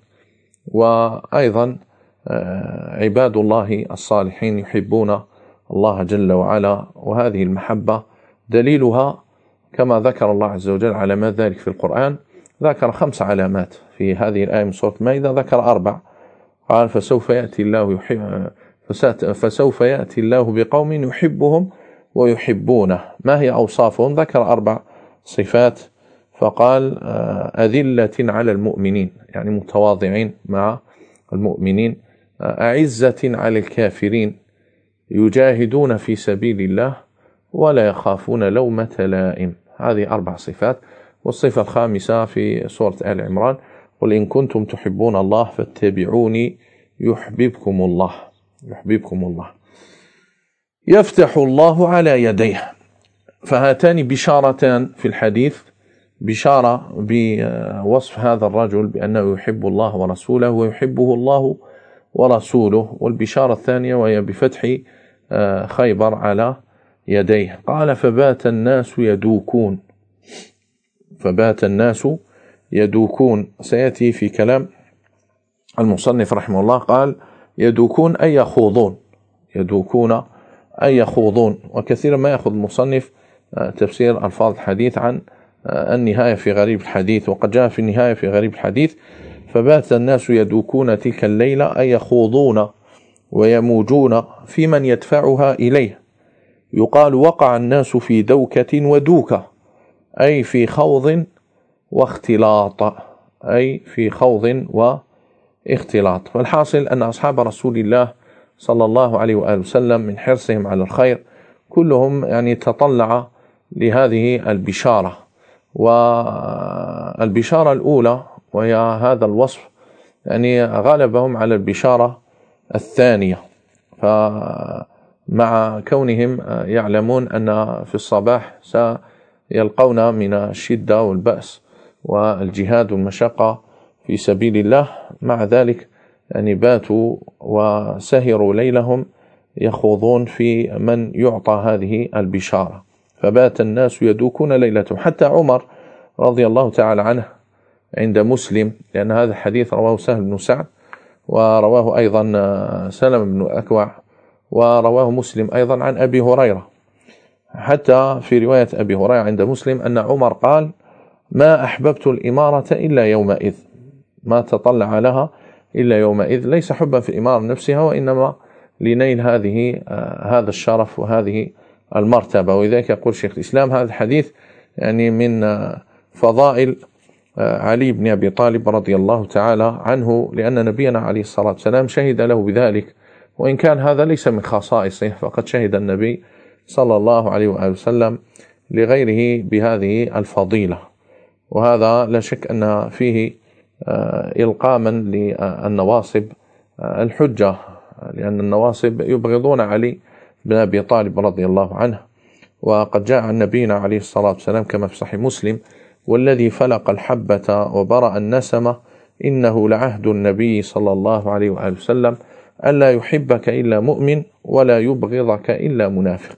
وأيضا عباد الله الصالحين يحبون الله جل وعلا. وهذه المحبة دليلها كما ذكر الله عز وجل علامات ذلك في القرآن، ذكر خمس علامات في هذه الآية من سورة المائدة، ذكر أربع، قال فسوف يأتي الله يحب فسوف يأتي الله بقوم يحبهم ويحبونه. ما هي أوصافهم؟ ذكر أربع صفات، فقال أذلة على المؤمنين، يعني متواضعين مع المؤمنين، أعزة على الكافرين، يجاهدون في سبيل الله ولا يخافون لومة لائم. هذه أربع صفات. والصفة الخامسة في سورة آل عمران، قل إن كنتم تحبون الله فاتبعوني يحببكم الله يحببكم الله. يفتح الله على يديه. فهاتان بشارتان في الحديث، بشارة بوصف هذا الرجل بأنه يحب الله ورسوله ويحبه الله ورسوله، والبشارة الثانية وهي بفتح خيبر على يديه. قال فبات الناس يدوكون فبات الناس يدوكون سيأتي في كلام المصنف رحمه الله، قال يدوكون أي يخوضون، يدوكون أي يخوضون. وكثيرا ما يأخذ المصنف تفسير ألفاظ الحديث عن النهاية في غريب الحديث، وقد جاء في النهاية في غريب الحديث فبات الناس يدوكون تلك الليلة أي يخوضون ويموجون في من يدفعها إليه. يقال وقع الناس في دوكة ودوكة، أي في خوض واختلاط، أي في خوض واختلاط. فالحاصل أن أصحاب رسول الله صلى الله عليه وآله وسلم من حرصهم على الخير كلهم يعني تطلع لهذه البشارة. والبشارة الأولى وهي هذا الوصف يعني غلبهم على البشارة الثانية، فمع كونهم يعلمون أن في الصباح سيلقون من الشدة والبأس والجهاد والمشقة في سبيل الله، مع ذلك يعني باتوا وسهروا ليلهم يخوضون في من يعطى هذه البشارة. فبات الناس يدوكون ليلتهم. حتى عمر رضي الله تعالى عنه عند مسلم، لأن هذا الحديث رواه سهل بن سعد ورواه أيضا سلم بن أكوع ورواه مسلم أيضا عن أبي هريرة. حتى في رواية أبي هريرة عند مسلم أن عمر قال ما أحببت الإمارة إلا يومئذ، ما تطلع لها إلا يومئذ، ليس حبا في الإمارة نفسها وإنما لنيل هذه هذا الشرف وهذه المرتبة. ولذلك يقول شيخ الإسلام هذا الحديث يعني من فضائل علي بن أبي طالب رضي الله تعالى عنه، لأن نبينا عليه الصلاة والسلام شهد له بذلك، وإن كان هذا ليس من خصائصه، فقد شهد النبي صلى الله عليه وآله وسلم لغيره بهذه الفضيلة. وهذا لا شك أن فيه إلقاما للنواصب الحجة، لأن النواصب يبغضون علي بن أبي طالب رضي الله عنه. وقد جاء عن نبينا عليه الصلاة والسلام كما في صحيح مسلم والذي فلق الحبة وبرأ النسمة إنه لعهد النبي صلى الله عليه وآله وسلم ألا يحبك إلا مؤمن ولا يبغضك إلا منافق.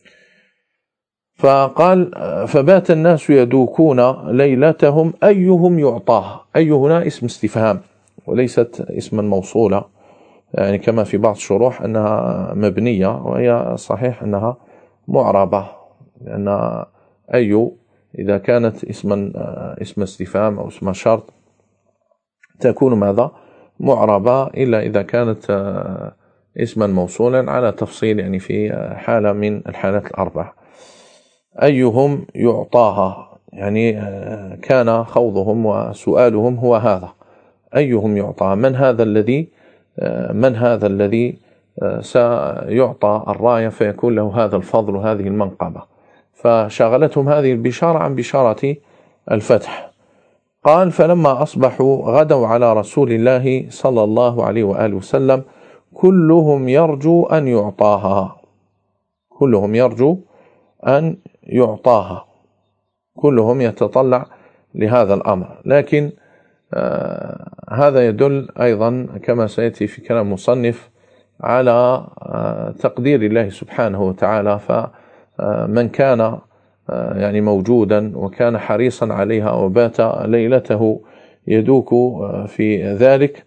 فقال فبات الناس يدوكون ليلتهم أيهم يعطاها. أي هنا اسم استفهام وليست اسما موصولة، يعني كما في بعض الشروح أنها مبنية، وهي صحيح أنها معربة، لأن أي إذا كانت اسما اسم استفهام أو اسم شرط تكون ماذا معربة، إلا إذا كانت اسما موصولا على تفصيل يعني في حالة من الحالات الأربع. أيهم يعطاها يعني كان خوضهم وسؤالهم هو هذا، أيهم يعطى، من هذا الذي من هذا الذي سيعطى الراية فيكون له هذا الفضل وهذه المنقبة. فشغلتهم هذه البشارة عن بشارة الفتح. قال فلما أصبحوا غدوا على رسول الله صلى الله عليه وآله وسلم كلهم يرجو أن يعطاها، كلهم يرجو أن يعطاها، كلهم يتطلع لهذا الأمر. لكن هذا يدل أيضا كما سيأتي في كلام المصنف على تقدير الله سبحانه وتعالى. فمن كان يعني موجودا وكان حريصا عليها وبات ليلته يدوك في ذلك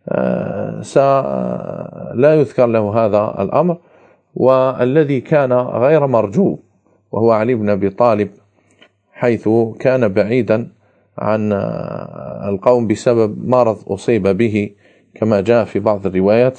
لا يذكر له هذا الأمر. والذي كان غير مرجو وهو علي بن أبي طالب، حيث كان بعيدا عن القوم بسبب مرض أصيب به كما جاء في بعض الروايات،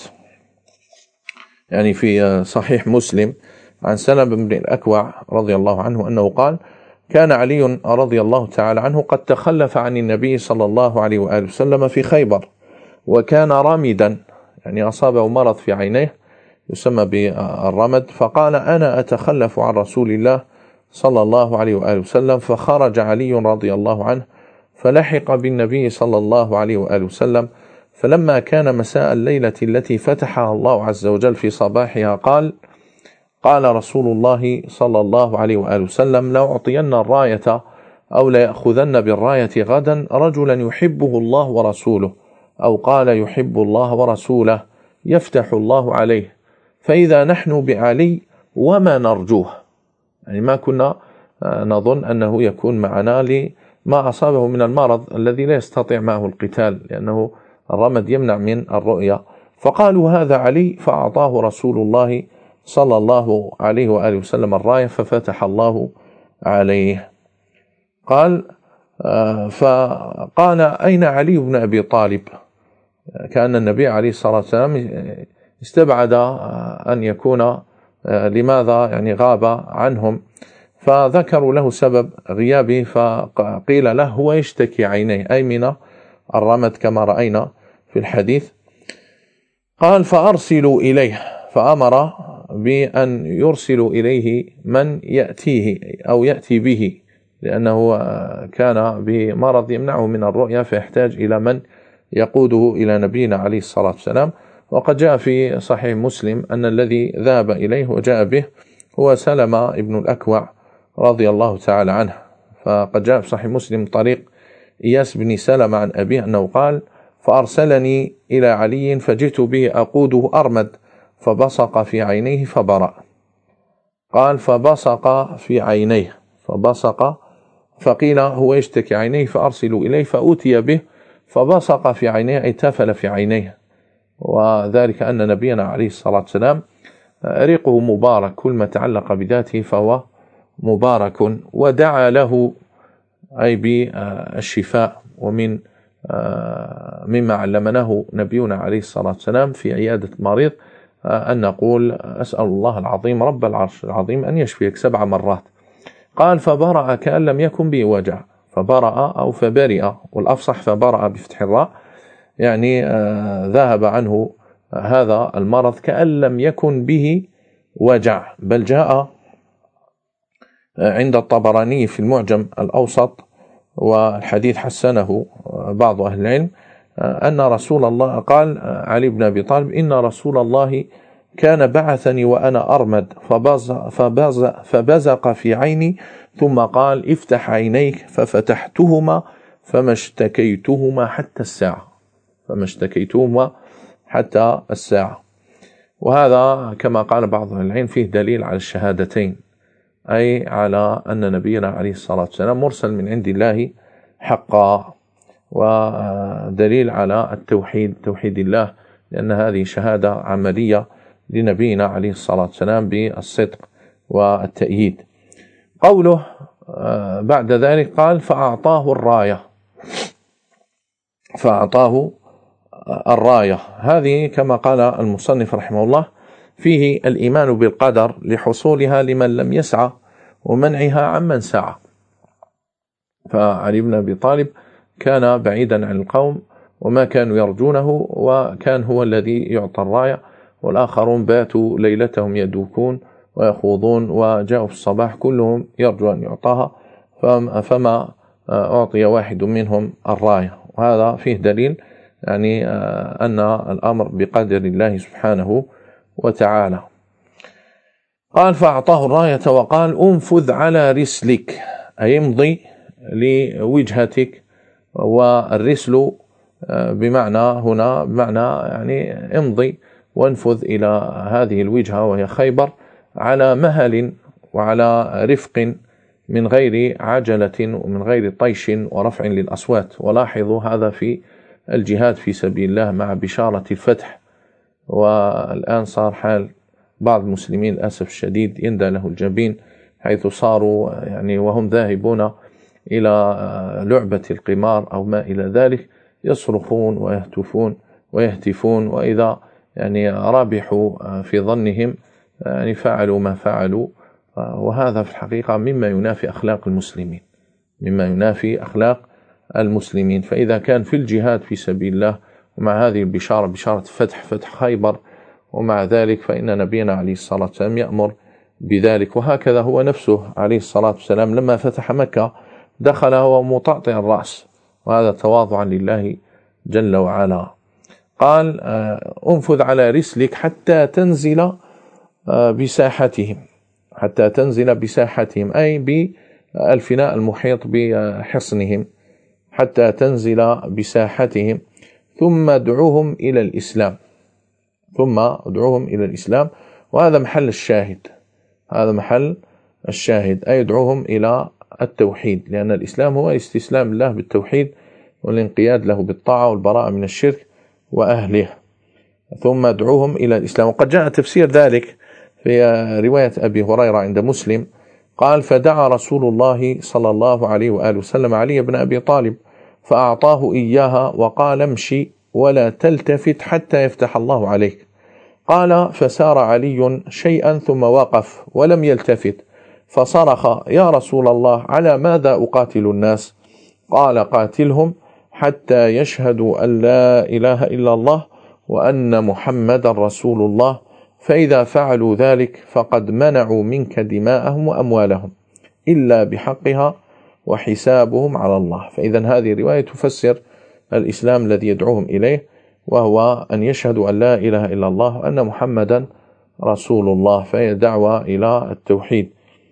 يعني في صحيح مسلم عن سلمة بن الأكوع رضي الله عنه أنه قال: كان علي رضي الله تعالى عنه قد تخلف عن النبي صلى الله عليه وآله وسلم في خيبر، وكان رامدا، يعني أصابه مرض في عينيه يسمى بالرمد، فقال: أنا أتخلف عن رسول الله صلى الله عليه وآله وسلم. فخرج علي رضي الله عنه فلحق بالنبي صلى الله عليه وآله وسلم، فلما كان مساء الليلة التي فتحها الله عز وجل في صباحها قال قال رسول الله صلى الله عليه وآله وسلم: لأعطين الراية أو ليأخذن بالراية غدا رجلا يحبه الله ورسوله، أو قال يحب الله ورسوله، يفتح الله عليه، فإذا نحن بعلي وما نرجوه، يعني ما كنا نظن أنه يكون معنا لما أصابه من المرض الذي لا يستطيع معه القتال، لأنه الرمد يمنع من الرؤية. فقالوا: هذا علي، فأعطاه رسول الله صلى الله عليه وآله وسلم الراية ففتح الله عليه. قال: فقال: أين علي بن أبي طالب؟ كأن النبي عليه الصلاة والسلام استبعد أن يكون لماذا يعني غاب عنهم، فذكروا له سبب غيابه، فقيل له هو يشتكي عينيه، أي من الرمد كما رأينا في الحديث. قال: فأرسلوا إليه، فأمر بأن يرسلوا إليه من يأتيه أو يأتي به، لأنه كان بمرض يمنعه من الرؤية، فيحتاج إلى من يقوده إلى نبينا عليه الصلاة والسلام. وقد جاء في صحيح مسلم أن الذي ذهب إليه وجاء به هو سلمة ابن الأكوع رضي الله تعالى عنه. فقد جاء في صحيح مسلم طريق إياس بن سلمة عن أبيه أنه قال: فأرسلني إلى علي فجئت به أقوده أرمد، فبصق في عينيه فبرأ. قال: فبصق في عينيه فبصق فقيل هو يشتكي عينيه، فأرسلوا إليه فأوتي به فبصق في عينيه، أي تفل في عينيه، وذلك أن نبينا عليه الصلاة والسلام ريقه مبارك، كل ما تعلق بذاته فهو مبارك، ودعا له أي بالشفاء. ومن مما علمناه نبينا عليه الصلاة والسلام في عيادة المريض أن نقول: أسأل الله العظيم رب العرش العظيم أن يشفيك سبع مرات. قال: فبرأ كأن لم يكن به وجع، فبرأ أو فبرئ، والأفصح فبرأ بفتح الراء، يعني ذهب عنه هذا المرض كأن لم يكن به وجع. بل جاء عند الطبراني في المعجم الأوسط، والحديث حسنه بعض أهل العلم، أن رسول الله قال علي بن أبي طالب: إن رسول الله كان بعثني وأنا أرمد فبزق, فبزق في عيني، ثم قال: افتح عينيك، ففتحتهما فما اشتكيتهما حتى الساعة فما اشتكيتهما حتى الساعة. وهذا كما قال بعض أهل العلم فيه دليل على الشهادتين، أي على أن نبينا عليه الصلاة والسلام مرسل من عند الله حقا، ودليل على التوحيد، توحيد الله، لأن هذه شهادة عملية لنبينا عليه الصلاة والسلام بالصدق والتأييد. قوله بعد ذلك قال: فأعطاه الراية فأعطاه الراية هذه كما قال المصنف رحمه الله فيه الإيمان بالقدر لحصولها لمن لم يسعى ومنعها عمن سعى. فعلي بن أبي طالب كان بعيدا عن القوم وما كانوا يرجونه، وكان هو الذي يعطى الراية، والآخرون باتوا ليلتهم يدوكون ويخوضون، وجاءوا في الصباح كلهم يرجو أن يعطاها، فما أعطي واحد منهم الراية. وهذا فيه دليل يعني أن الأمر بقدر الله سبحانه وتعالى. قال: فأعطاه الراية وقال: انفذ على رسلك، أي امضي لوجهتك والرسل بمعنى هنا بمعنى يعني امضي وانفذ إلى هذه الوجهة وهي خيبر على مهل وعلى رفق من غير عجلة ومن غير طيش ورفع للأصوات. ولاحظوا هذا في الجهاد في سبيل الله مع بشارة الفتح. والآن صار حال بعض المسلمين للأسف الشديد يندى له الجبين، حيث صاروا يعني وهم ذاهبون إلى لعبة القمار أو ما إلى ذلك يصرخون ويهتفون ويهتفون، وإذا يعني رابحوا في ظنهم يعني فعلوا ما فعلوا. وهذا في الحقيقة مما ينافي أخلاق المسلمين، مما ينافي أخلاق المسلمين. فإذا كان في الجهاد في سبيل الله ومع هذه البشارة بشارة فتح فتح خيبر، ومع ذلك فإن نبينا عليه الصلاة والسلام يأمر بذلك. وهكذا هو نفسه عليه الصلاة والسلام لما فتح مكة دخل هو مطأطئ الرأس، وهذا تواضعا لله جل وعلا. قال انفذ على رسلك حتى تنزل بساحتهم، حتى تنزل بساحتهم أي بالفناء المحيط بحصنهم، حتى تنزل بساحتهم، ثم ادعوهم إلى الإسلام، ثم ادعوهم إلى الإسلام. وهذا محل الشاهد، هذا محل الشاهد أي ادعوهم إلى التوحيد، لأن الإسلام هو الاستسلام لله بالتوحيد والانقياد له بالطاعة والبراءة من الشرك وأهله. ثم ادعوهم إلى الإسلام. وقد جاء تفسير ذلك في رواية أبي هريرة عند مسلم قال فدعا رسول الله صلى الله عليه وآله وسلم علي بن أبي طالب فأعطاه إياها وقال امشي ولا تلتفت حتى يفتح الله عليك. قال فسار علي شيئا ثم وقف ولم يلتفت فصرخ يا رسول الله على ماذا أقاتل الناس؟ قال قاتلهم حتى يشهدوا أن لا إله إلا الله وأن محمد رسول الله، فإذا فعلوا ذلك فقد منعوا منك دماءهم وأموالهم إلا بحقها وحسابهم على الله. فإذا هذه رواية تفسر الإسلام الذي يدعوهم إليه، وهو أن يشهدوا أن لا إله إلا الله وأن محمدا رسول الله، فهي دعوة إلى التوحيد.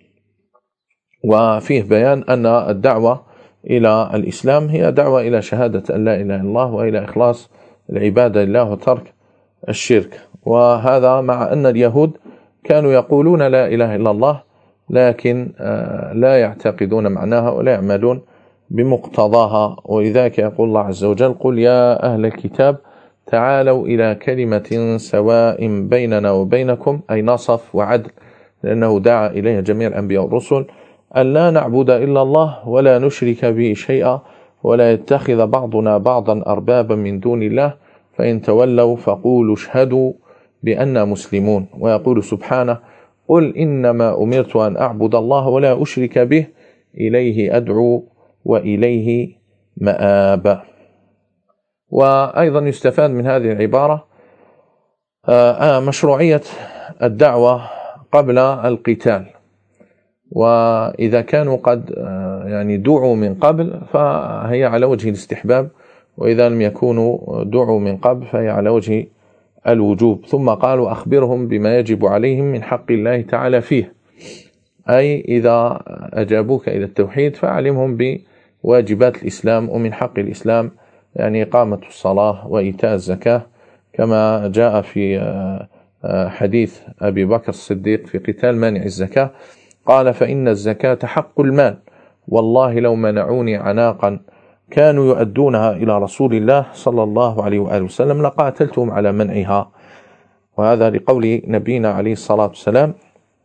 وفيه بيان أن الدعوة إلى الإسلام هي دعوة إلى شهادة أن لا إله إلا الله وإلى إخلاص العبادة لله وترك الشرك. وهذا مع أن اليهود كانوا يقولون لا إله إلا الله لكن لا يعتقدون معناها ولا يعملون بمقتضاها. ولذلك يقول الله عز وجل قل يا أهل الكتاب تعالوا إلى كلمة سواء بيننا وبينكم، أي نصف وعدل، لأنه دعا إليها جميع الأنبياء والرسل، أن لا نعبد إلا الله ولا نشرك به شيئا ولا يتخذ بعضنا بعضا أربابا من دون الله، فإن تولوا فقولوا اشهدوا بأننا مسلمون. ويقول سبحانه قل إنما أمرت أن أعبد الله ولا أشرك به إليه أدعو وإليه مآب. وأيضا يستفاد من هذه العبارة مشروعية الدعوة قبل القتال، وإذا كانوا قد يعني دعوا من قبل فهي على وجه الاستحباب، وإذا لم يكونوا دعوا من قبل فهي على وجه الوجوب. ثم قالوا أخبرهم بما يجب عليهم من حق الله تعالى فيه، أي إذا أجابوك إلى التوحيد فأعلمهم بواجبات الإسلام، ومن حق الإسلام يعني إقامة الصلاة وإيتاء الزكاة، كما جاء في حديث أبي بكر الصديق في قتال مانع الزكاة قال فإن الزكاة حق المال، والله لو منعوني عناقا كانوا يؤدونها إلى رسول الله صلى الله عليه وآله وسلم لقاتلتهم على منعها. وهذا لقول نبينا عليه الصلاة والسلام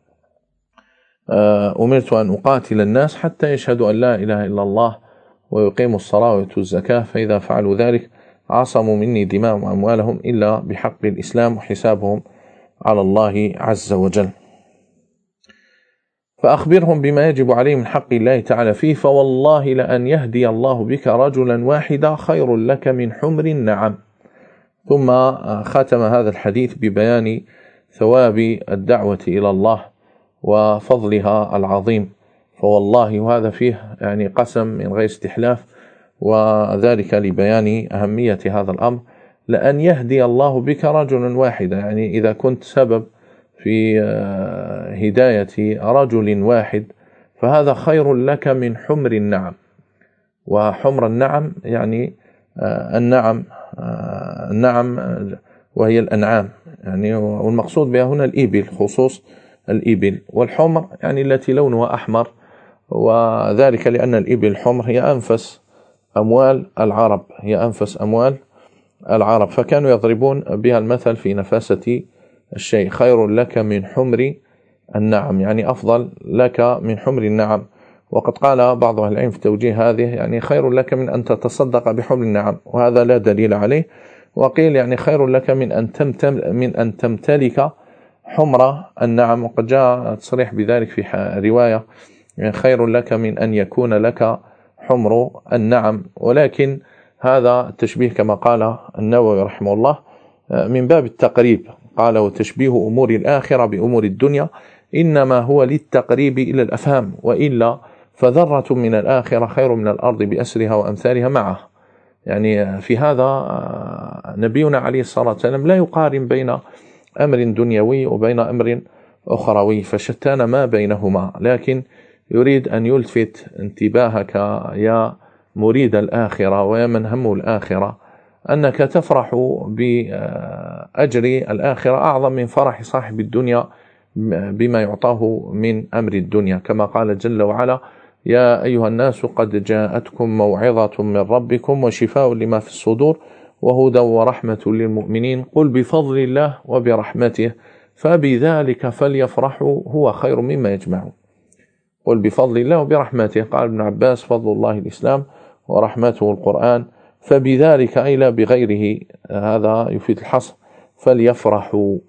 أمرت أن أقاتل الناس حتى يشهدوا أن لا إله إلا الله ويقيموا الصلاة ويؤتوا الزكاة، فإذا فعلوا ذلك عصموا مني دماءهم وأموالهم إلا بحق الإسلام وحسابهم على الله عز وجل. فأخبرهم بما يجب عليه من حق الله تعالى فيه، فوالله لأن يهدي الله بك رجلا واحدا خير لك من حمر النعم. ثم ختم هذا الحديث ببيان ثواب الدعوة إلى الله وفضلها العظيم. فوالله وهذا فيه يعني قسم من غير استحلاف، وذلك لبيان أهمية هذا الأمر، لأن يهدي الله بك رجلا واحدا، يعني إذا كنت سبب في هداية رجل واحد فهذا خير لك من حمر النعم. وحمر النعم يعني النعم النعم وهي الأنعام يعني، والمقصود بها هنا الإبل، خصوص الإبل. والحمر يعني التي لونها أحمر، وذلك لأن الإبل الحمر هي أنفس أموال العرب، هي أنفس أموال العرب، فكانوا يضربون بها المثل في نفاسة الشيء. خير لك من حمر النعم يعني أفضل لك من حمر النعم. وقد قال بعض أهل العلم في توجيه هذه يعني خير لك من أن تتصدق بحمر النعم، وهذا لا دليل عليه. وقيل يعني خير لك من أن من أن تمتلك حمر النعم، وقد جاء تصريح بذلك في رواية يعني خير لك من أن يكون لك حمر النعم. ولكن هذا التشبيه كما قال النووي رحمه الله من باب التقريب، قال وتشبيه أمور الآخرة بأمور الدنيا إنما هو للتقريب إلى الأفهام، وإلا فذرة من الآخرة خير من الأرض بأسرها وأمثالها معه. يعني في هذا نبينا عليه الصلاة والسلام لا يقارن بين أمر دنيوي وبين أمر أخروي، فشتان ما بينهما، لكن يريد أن يلفت انتباهك يا مريد الآخرة ويا من همه الآخرة أنك تفرح بأجر الآخرة أعظم من فرح صاحب الدنيا بما يعطاه من أمر الدنيا، كما قال جل وعلا يا أيها الناس قد جاءتكم موعظة من ربكم وشفاء لما في الصدور وهدى ورحمة للمؤمنين قل بفضل الله وبرحمته فبذلك فليفرحوا هو خير مما يجمعون. قل بفضل الله وبرحمته، قال ابن عباس فضل الله الإسلام ورحمته القرآن، فبذلك أي لا بغيره، هذا يفيد الحصر، فليفرحوا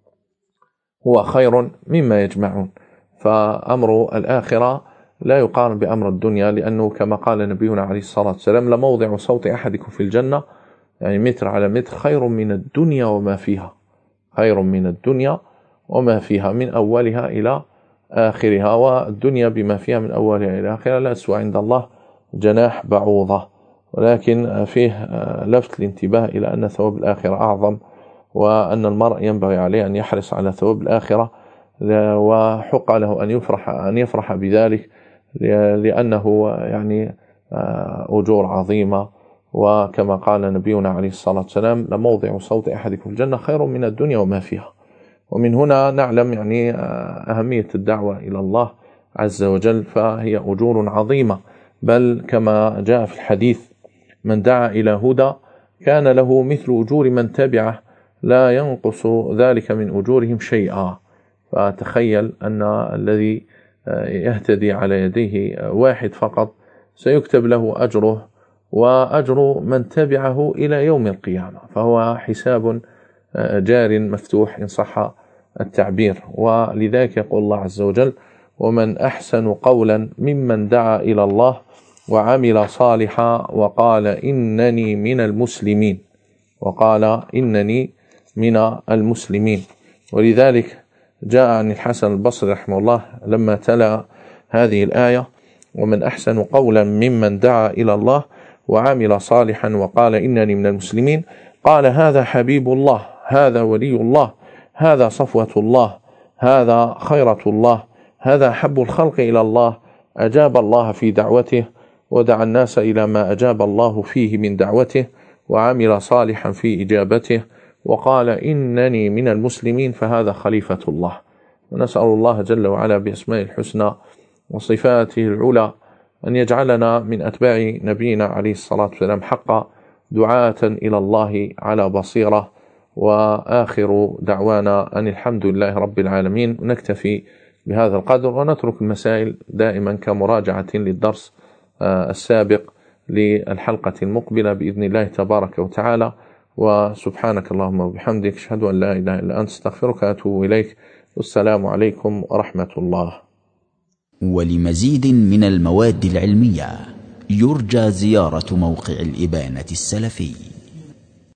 هو خير مما يجمعون. فأمر الآخرة لا يقارن بأمر الدنيا، لأنه كما قال نبينا عليه الصلاة والسلام لموضع صوت أحدكم في الجنة يعني متر على متر خير من الدنيا وما فيها، خير من الدنيا وما فيها من أولها إلى آخرها، والدنيا بما فيها من أولها إلى آخرها لا تسوى عند الله جناح بعوضة. ولكن فيه لفت الانتباه إلى أن ثواب الآخرة أعظم، وأن المرء ينبغي عليه أن يحرص على ثواب الآخرة، وحق له أن يفرح أن يفرح بذلك لأنه يعني أجور عظيمة. وكما قال نبينا عليه الصلاة والسلام لموضع صوت أحدكم في الجنة خير من الدنيا وما فيها. ومن هنا نعلم يعني أهمية الدعوة إلى الله عز وجل، فهي أجور عظيمة، بل كما جاء في الحديث من دعا إلى هدى كان له مثل أجور من تبعه لا ينقص ذلك من أجورهم شيئا. فتخيل أن الذي يهتدي على يديه واحد فقط سيكتب له أجره وأجر من تبعه إلى يوم القيامة، فهو حساب جار مفتوح إن صح التعبير. ولذلك يقول الله عز وجل ومن أحسن قولا ممن دعا إلى الله وعمل صالحا وقال إنني من المسلمين، وقال إنني من المسلمين. ولذلك جاء عن الحسن البصري رحمه الله لما تلا هذه الآية ومن أحسن قولا ممن دعا إلى الله وعمل صالحا وقال إنني من المسلمين، قال هذا حبيب الله، هذا ولي الله، هذا صفوة الله، هذا خيرة الله، هذا حب الخلق إلى الله، أجاب الله في دعوته ودعا الناس إلى ما أجاب الله فيه من دعوته وعمل صالحا في إجابته وقال إنني من المسلمين، فهذا خليفة الله. ونسأل الله جل وعلا بأسماء الحسنى وصفاته العلى أن يجعلنا من أتباع نبينا عليه الصلاة والسلام حقا دعاة إلى الله على بصيرة. وآخر دعوانا أن الحمد لله رب العالمين. نكتفي بهذا القدر ونترك المسائل دائما كمراجعة للدرس السابق للحلقة المقبلة بإذن الله تبارك وتعالى. وسبحانك اللهم وبحمدك أشهد أن لا إله إلا أنت استغفرك وأتوب إليك. والسلام عليكم ورحمة الله. ولمزيد من المواد العلمية يرجى زيارة موقع الإبانة السلفي.